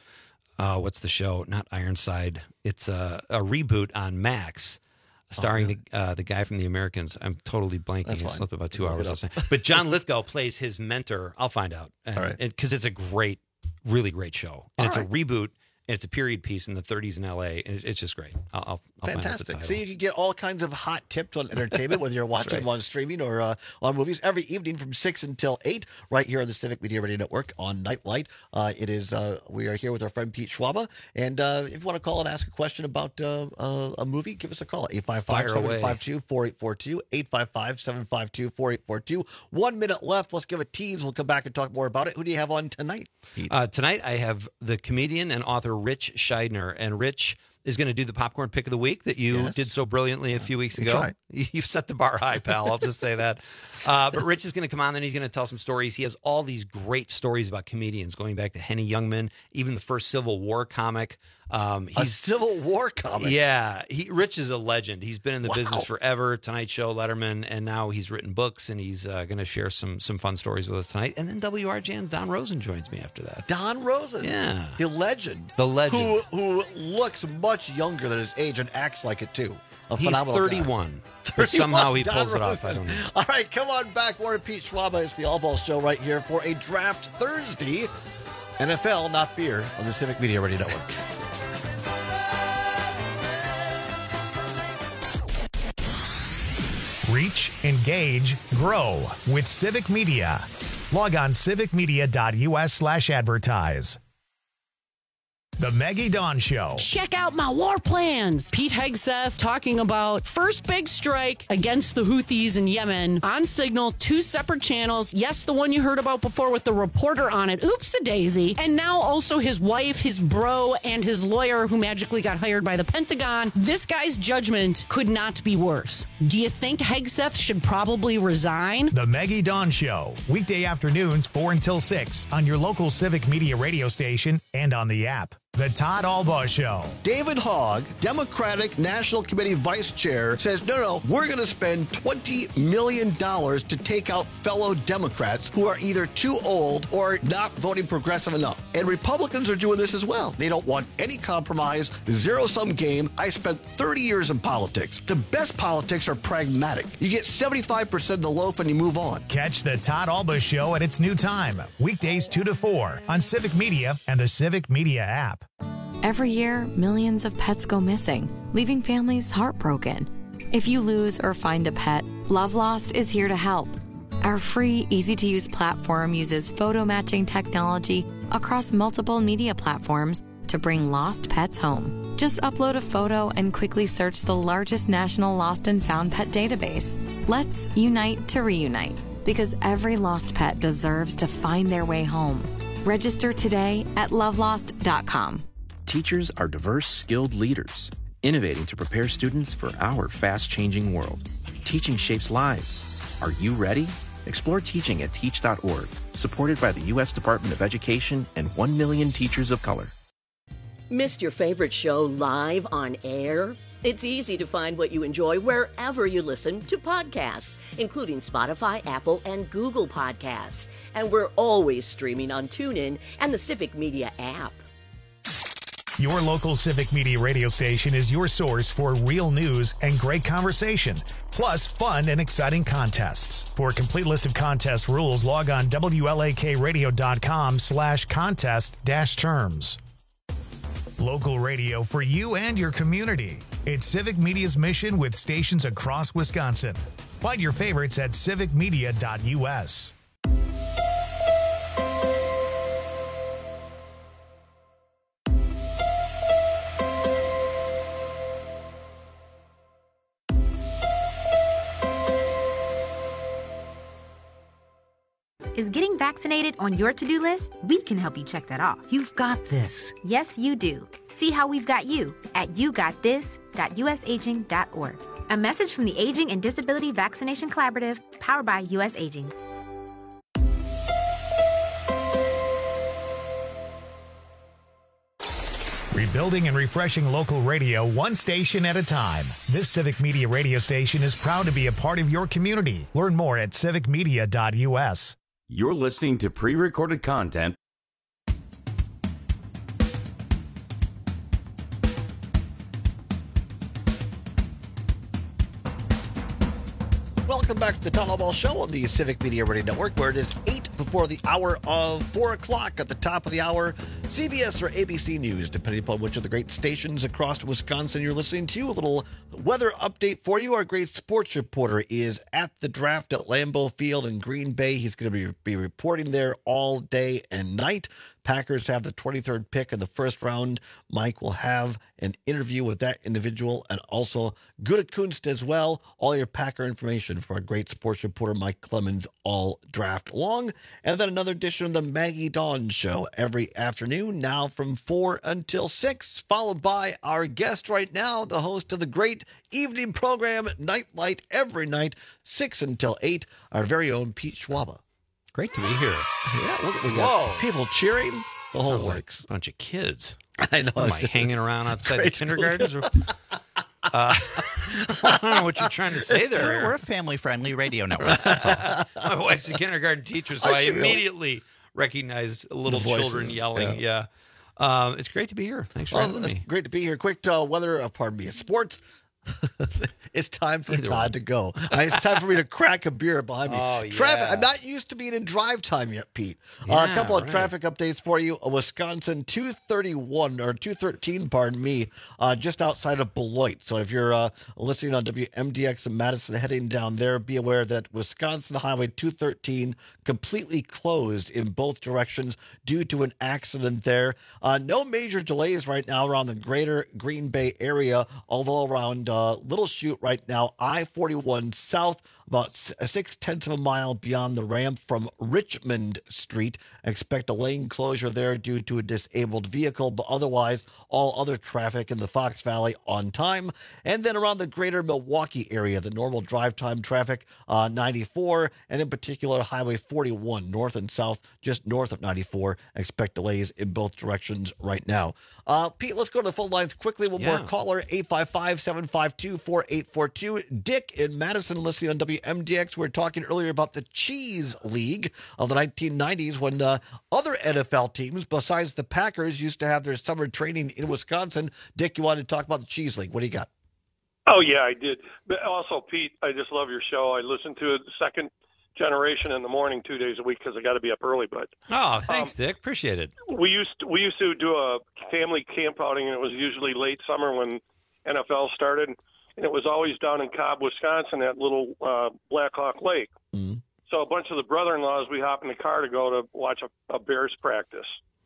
uh, what's the show? Not Ironside. It's a, a reboot on Max, starring the uh, the guy from The Americans. I'm totally blanking. That's I fine. slept about two Look hours it last up. night. But John Lithgow plays his mentor. I'll find out. And, All right. Because it's a great, really great show, and All it's right. a reboot. And it's a period piece in the thirties in L A. And it's, it's just great. I'll, I'll, I'll find out the Fantastic. title. So you can get all kinds of hot tips on entertainment, whether you're watching right. them on streaming or uh, on movies, every evening from six until eight, right here on the Civic Media Radio Network on Nightlight. Uh, it is, uh, we are here with our friend Pete Schwaba. And uh, if you want to call and ask a question about uh, uh, a movie, give us a call. eight five five, seven five two, four eight four two, eight five five, seven five two, four eight four two. One minute left. Let's give a tease. We'll come back and talk more about it. Who do you have on tonight, Pete? Uh, tonight, I have the comedian and author Rich Scheidner, and Rich is going to do the popcorn pick of the week that you Yes. did so brilliantly a few weeks We ago. tried. You've set the bar high, pal. I'll just say that. Uh, but Rich is going to come on, and he's going to tell some stories. He has all these great stories about comedians, going back to Henny Youngman, even the first Civil War comic. Um, A he's Civil War comic. Yeah, he Rich is a legend. He's been in the Wow. business forever. Tonight Show, Letterman, and now he's written books, and he's uh, going to share some some fun stories with us tonight. And then W R Jan's Don Rosen joins me after that. Don Rosen. Yeah. The legend. The legend. Who, who looks much younger than his age and acts like it too. A He's phenomenal guy. thirty-one, but somehow he Don pulls it off. Rosen. I don't know. All right, come on back. Warren Pete Schwaba. It's the All Ball Show right here for a Draft Thursday. N F L, not fear, on the Civic Media Radio Network. Reach, engage, grow with Civic Media. Log on civicmedia.us slash advertise. The Maggie Dawn Show. Check out my war plans. Pete Hegseth talking about first big strike against the Houthis in Yemen on Signal, two separate channels. Yes, the one you heard about before with the reporter on it. Oops-a-daisy. And now also his wife, his bro, and his lawyer who magically got hired by the Pentagon. This guy's judgment could not be worse. Do you think Hegseth should probably resign? The Maggie Dawn Show. Weekday afternoons, four until six on your local Civic Media radio station and on the app. The Todd Albaugh Show. David Hogg, Democratic National Committee Vice Chair, says, no, no, we're going to spend twenty million dollars to take out fellow Democrats who are either too old or not voting progressive enough. And Republicans are doing this as well. They don't want any compromise, zero-sum game. I spent thirty years in politics. The best politics are pragmatic. You get seventy-five percent of the loaf and you move on. Catch the Todd Albaugh Show at its new time, weekdays two to four on Civic Media and the Civic Media app. Every year, millions of pets go missing, leaving families heartbroken. If you lose or find a pet, Love Lost is here to help. Our free, easy-to-use platform uses photo matching technology across multiple media platforms to bring lost pets home. Just upload a photo and quickly search the largest national lost and found pet database. Let's unite to reunite, because every lost pet deserves to find their way home. Register today at love lost dot com. Teachers are diverse, skilled leaders, innovating to prepare students for our fast-changing world. Teaching shapes lives. Are you ready? Explore teaching at teach dot org, supported by the U S Department of Education and one million teachers of color. Missed your favorite show live on air? It's easy to find what you enjoy wherever you listen to podcasts, including Spotify, Apple, and Google Podcasts. And we're always streaming on TuneIn and the Civic Media app. Your local Civic Media radio station is your source for real news and great conversation, plus fun and exciting contests. For a complete list of contest rules, log on W L A K radio dot com slash contest dash terms. Local radio for you and your community. It's Civic Media's mission with stations across Wisconsin. Find your favorites at civic media dot U S. Is getting vaccinated on your to-do list? We can help you check that off. You've got this. Yes, you do. See how we've got you at you got this dot U S aging dot org. A message from the Aging and Disability Vaccination Collaborative, powered by U S Aging. Rebuilding and refreshing local radio one station at a time. This Civic Media radio station is proud to be a part of your community. Learn more at civic media dot U S. You're listening to pre-recorded content. Welcome back to the Todd Albaugh Show on the Civic Media Radio Network, where it is eight before the hour of four o'clock. At the top of the hour, C B S or A B C News, depending upon which of the great stations across Wisconsin you're listening to. A little weather update for you. Our great sports reporter is at the draft at Lambeau Field in Green Bay. He's going to be, be reporting there all day and night. Packers have the twenty-third pick in the first round. Mike will have an interview with that individual, and also Gutekunst as well. All your Packer information from our great sports reporter Mike Clemens all draft long. And then another edition of the Maggie Dawn Show every afternoon, now from four until six, followed by our guest right now, the host of the great evening program Nightlight every night, six until eight, our very own Pete Schwaba. Great to be here. Yeah, look at the people cheering. The whole Sounds works. Like a bunch of kids. I know. What, am I hanging around outside the Grade school. kindergartens? Or, uh, I don't know what you're trying to say there. We're, we're a family-friendly radio network. That's all. My wife's a kindergarten teacher, so I I, should really- immediately recognize little The voices, children yelling. yeah. Yeah. Um, it's great to be here. Thanks for Well, having it's me. great to be here. Quick uh, weather, uh, pardon me, sports. It's time for Todd to go. I- It's time for me to crack a beer behind me. Oh, Traffic. yeah. I'm not used to being in drive time yet, Pete. uh, a Yeah, couple of right. traffic updates for you. Uh, Wisconsin two thirty-one or two thirteen, pardon me, uh, just outside of Beloit. So if you're uh, listening on W M D X in Madison heading down there, be aware that Wisconsin Highway two thirteen completely closed in both directions due to an accident there. Uh, no major delays right now around the greater Green Bay area, although around uh, Little Chute right now, I forty-one south, about s- six tenths of a mile beyond the ramp from Richmond Street. Expect a lane closure there due to a disabled vehicle, but otherwise, all other traffic in the Fox Valley on time. And then around the greater Milwaukee area, the normal drive time traffic, uh, ninety-four, and in particular, Highway forty-one, north and south, just north of ninety-four. Expect delays in both directions right now. Uh, Pete, let's go to the phone lines quickly. One more Yeah. caller, eight five five, seven five two, four eight four two. Dick in Madison, listening on W M D X. We were talking earlier about the Cheese League of the nineteen nineties when uh, other N F L teams, besides the Packers, used to have their summer training in Wisconsin. Dick, you wanted to talk about the Cheese League. What do you got? Oh, yeah, I did. But also, Pete, I just love your show. I listen to it second generation in the morning two days a week because I got to be up early. But Oh, thanks, Dick. Appreciate it. we used to, we used to do a family camp outing, and it was usually late summer when N F L started, and it was always down in Cobb, Wisconsin, at little uh, Black Hawk Lake. So a bunch of the brother-in-laws, we hop in the car to go to watch a, a Bears practice.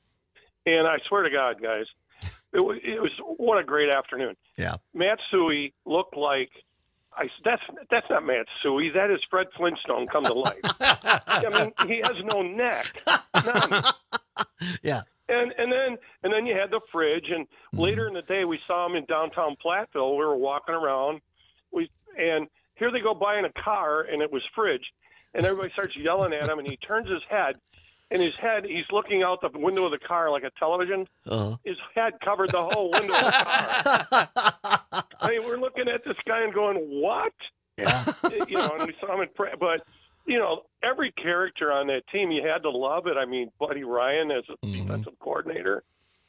And I swear to God, guys, it was, it was what a great afternoon. Yeah. Matt Suey looked like I, that's that's not Matt Suey. That is Fred Flintstone come to life. I mean, he has no neck. None. Yeah. And and then and then you had the fridge, and later in the day we saw him in downtown Platteville. We were walking around, we and here they go buying a car, and it was fridge, and everybody starts yelling at him, and he turns his head, and his head he's looking out the window of the car like a television. Uh-huh. His head covered the whole window of the car. I mean, we're looking at this guy and going, "What?" Yeah. You know, and we saw him in, pra- but. You know, every character on that team, you had to love it. I mean, Buddy Ryan as a Mm-hmm. defensive coordinator.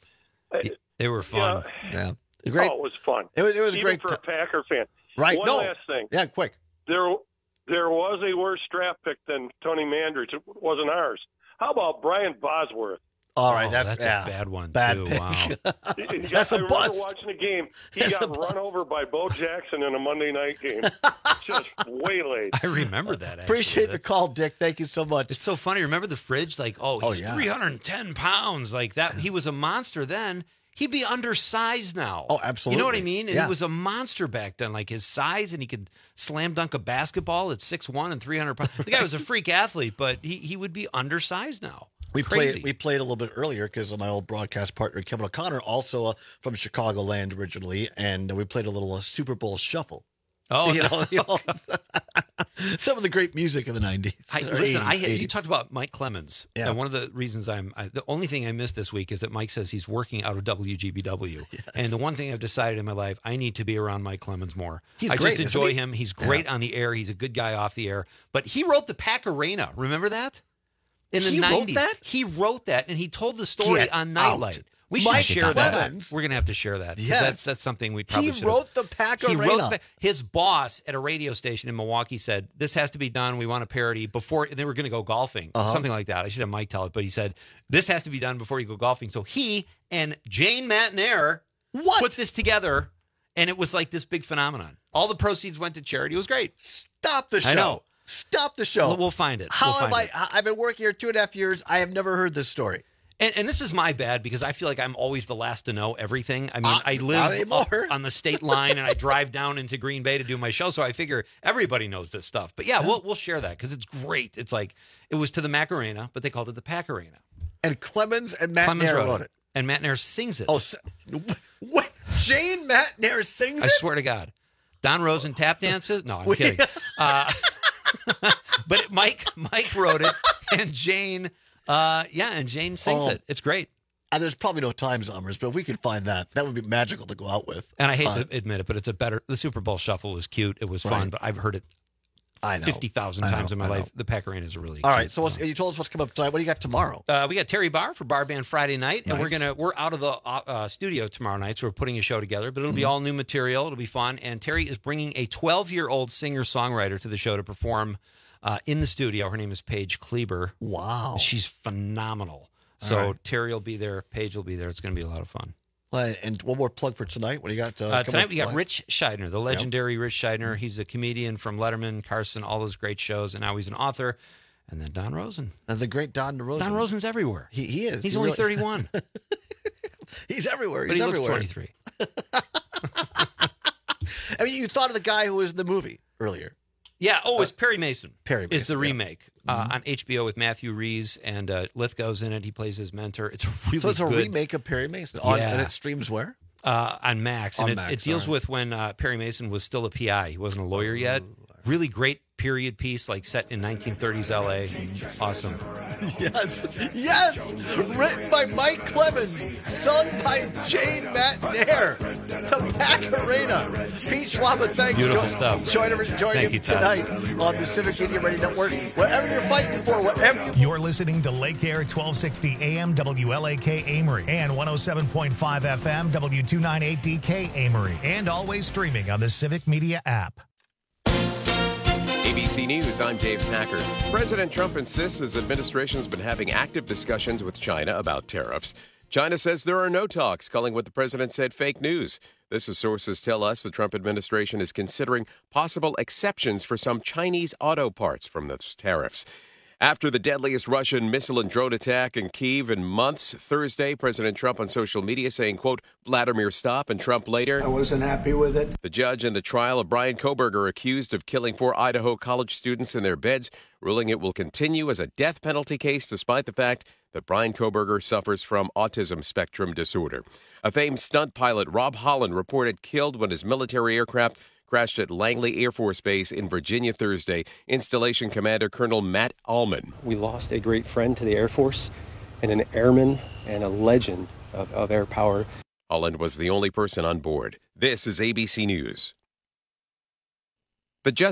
They were fun. Yeah. Great. Oh, it was fun. It was, it was Even great. for a Packer fan. Right. One No. last thing. Yeah, quick. There, there was a worse draft pick than Tony Mandridge. It wasn't ours. How about Brian Bosworth? All right, Oh, that's, that's a yeah, bad one, bad too. pick. Wow. He- he got- That's I a remember bust. watching the game. He That's got a bust. run over by Bo Jackson in a Monday night game. Just waylaid. I remember that. Actually. Appreciate the That's- call, Dick. Thank you so much. It's so funny. Remember the fridge? Like, oh, Oh, he's yeah. three hundred ten pounds. Like that. He was a monster then. He'd be undersized now. Oh, absolutely. You know what I mean? And Yeah. he was a monster back then. Like his size, and he could slam dunk a basketball at six one and three hundred pounds. The guy was a freak athlete, but he, he would be undersized now. We Crazy. played. We played a little bit earlier because of my old broadcast partner Kevin O'Connor, also uh, from Chicagoland originally, and we played a little uh, Super Bowl shuffle. Oh, you no. know, you know, some of the great music of the nineties. I, or listen, I eighties, had, you eighties. talked about Mike Clemens. Yeah. And one of the reasons I'm, I, the only thing I missed this week is that Mike says he's working out of W G B W. And the one thing I've decided in my life, I need to be around Mike Clemens more. He's I great, just isn't enjoy he? him. He's great on the air. He's a good guy off the air. But he wrote the Pack Arena. Remember that? In the He wrote nineties. that? He wrote that, and he told the story Get on out. Nightlight. We Mike should share Clemens? that. We're going to have to share that. 'cause Yes. That's, that's something we probably He should wrote the Pack He Arena. wrote the, his boss at a radio station in Milwaukee said, this has to be done. We want a parody before they were going to go golfing, Uh-huh. something like that. I should have Mike tell it, but he said, this has to be done before you go golfing. So he and Jane Matnair What? put this together, and it was like this big phenomenon. All the proceeds went to charity. It was great. Stop the show. I know. Stop the show. We'll, we'll find it. How We'll have find I? it. I've been working here two and a half years. I have never heard this story. And, and this is my bad because I feel like I'm always the last to know everything. I mean, Uh, I not live anymore. up on the state line and I drive down into Green Bay to do my show, so I figure everybody knows this stuff. But yeah, we'll we'll share that because it's great. It's like it was to the Macarena, but they called it the Pack Arena. And Clemens and Matt Clemens Nair wrote, wrote it. it. and Matt Nair sings it. Oh, s- what? Jane Matt Nair sings I it? swear to God, Don Rosen tap dances. No, I'm Wait. kidding. Uh, but Mike Mike wrote it, and Jane, uh, yeah, and Jane sings Oh. it. It's great. Uh, there's probably no time zombers, but if we could find that, that would be magical to go out with. And I hate Uh, to admit it, but it's a better. The Super Bowl Shuffle was cute. It was fun, Right. but I've heard it I know. fifty thousand I know, times in my I know. life. The Pack Arena is a really All cute right, so what's, you told us what's coming up tonight. What do you got tomorrow? Uh, we got Terry Barr for Bar Band Friday night, and Nice. we're gonna we're out of the uh, uh, studio tomorrow night, so we're putting a show together. But it'll be Mhm. all new material. It'll be fun. And Terry is bringing a twelve year old singer songwriter to the show to perform uh, in the studio. Her name is Paige Kleber. Wow, she's phenomenal. All So right. Terry will be there. Paige will be there. It's going to be a lot of fun. Well, and one more plug for tonight. What do you got? Uh, Uh, coming tonight up we got tonight? Rich Scheidner, the legendary Rich Scheidner. He's a comedian from Letterman, Carson, all those great shows, and now he's an author. And then Don Rosen. And the great Don Rosen. Don Rosen's everywhere. He, he is. He's He only really- thirty-one. He's everywhere. But He's he looks everywhere. twenty-three. I mean, you thought of the guy who was in the movie earlier. Yeah. Oh, it's Perry Mason. Perry Is Mason, the yeah. remake uh, on H B O with Matthew Rees and uh, Lithgow's in it. He plays his mentor. It's really So it's a good. remake of Perry Mason. On, Yeah. And it streams where? Uh, on Max, and On it, Max, it deals all right. with when uh, Perry Mason was still a P I. He wasn't a lawyer yet. Really great period piece, like set in nineteen thirties L A. Awesome. Yes, yes! Written by Mike Clemens, sung by Jane McNair. The Pack Arena. Pete Schwaba, thanks. Beautiful Jo- stuff. Join him, join Thank him you, Todd. tonight on the Civic Media Radio Network. Whatever you're fighting for, whatever. You're listening to Lake Air twelve sixty A M W L A K Amory and one oh seven point five F M W two ninety-eight D K Amory, and always streaming on the Civic Media app. A B C News, I'm Dave Packard. President Trump insists his administration's been having active discussions with China about tariffs. China says there are no talks, calling what the president said fake news. This, as sources tell us, the Trump administration is considering possible exceptions for some Chinese auto parts from those tariffs. After the deadliest Russian missile and drone attack in Kyiv in months, Thursday, President Trump on social media saying, quote, Vladimir, stop, and Trump later. I wasn't happy with it. The judge in the trial of Brian Kohberger, accused of killing four Idaho college students in their beds, ruling it will continue as a death penalty case despite the fact that Brian Kohberger suffers from autism spectrum disorder. A famed stunt pilot, Rob Holland, reported killed when his military aircraft crashed at Langley Air Force Base in Virginia Thursday. Installation Commander Colonel Matt Allman. We lost a great friend to the Air Force and an airman and a legend of, of air power. Holland was the only person on board. This is A B C News. The Just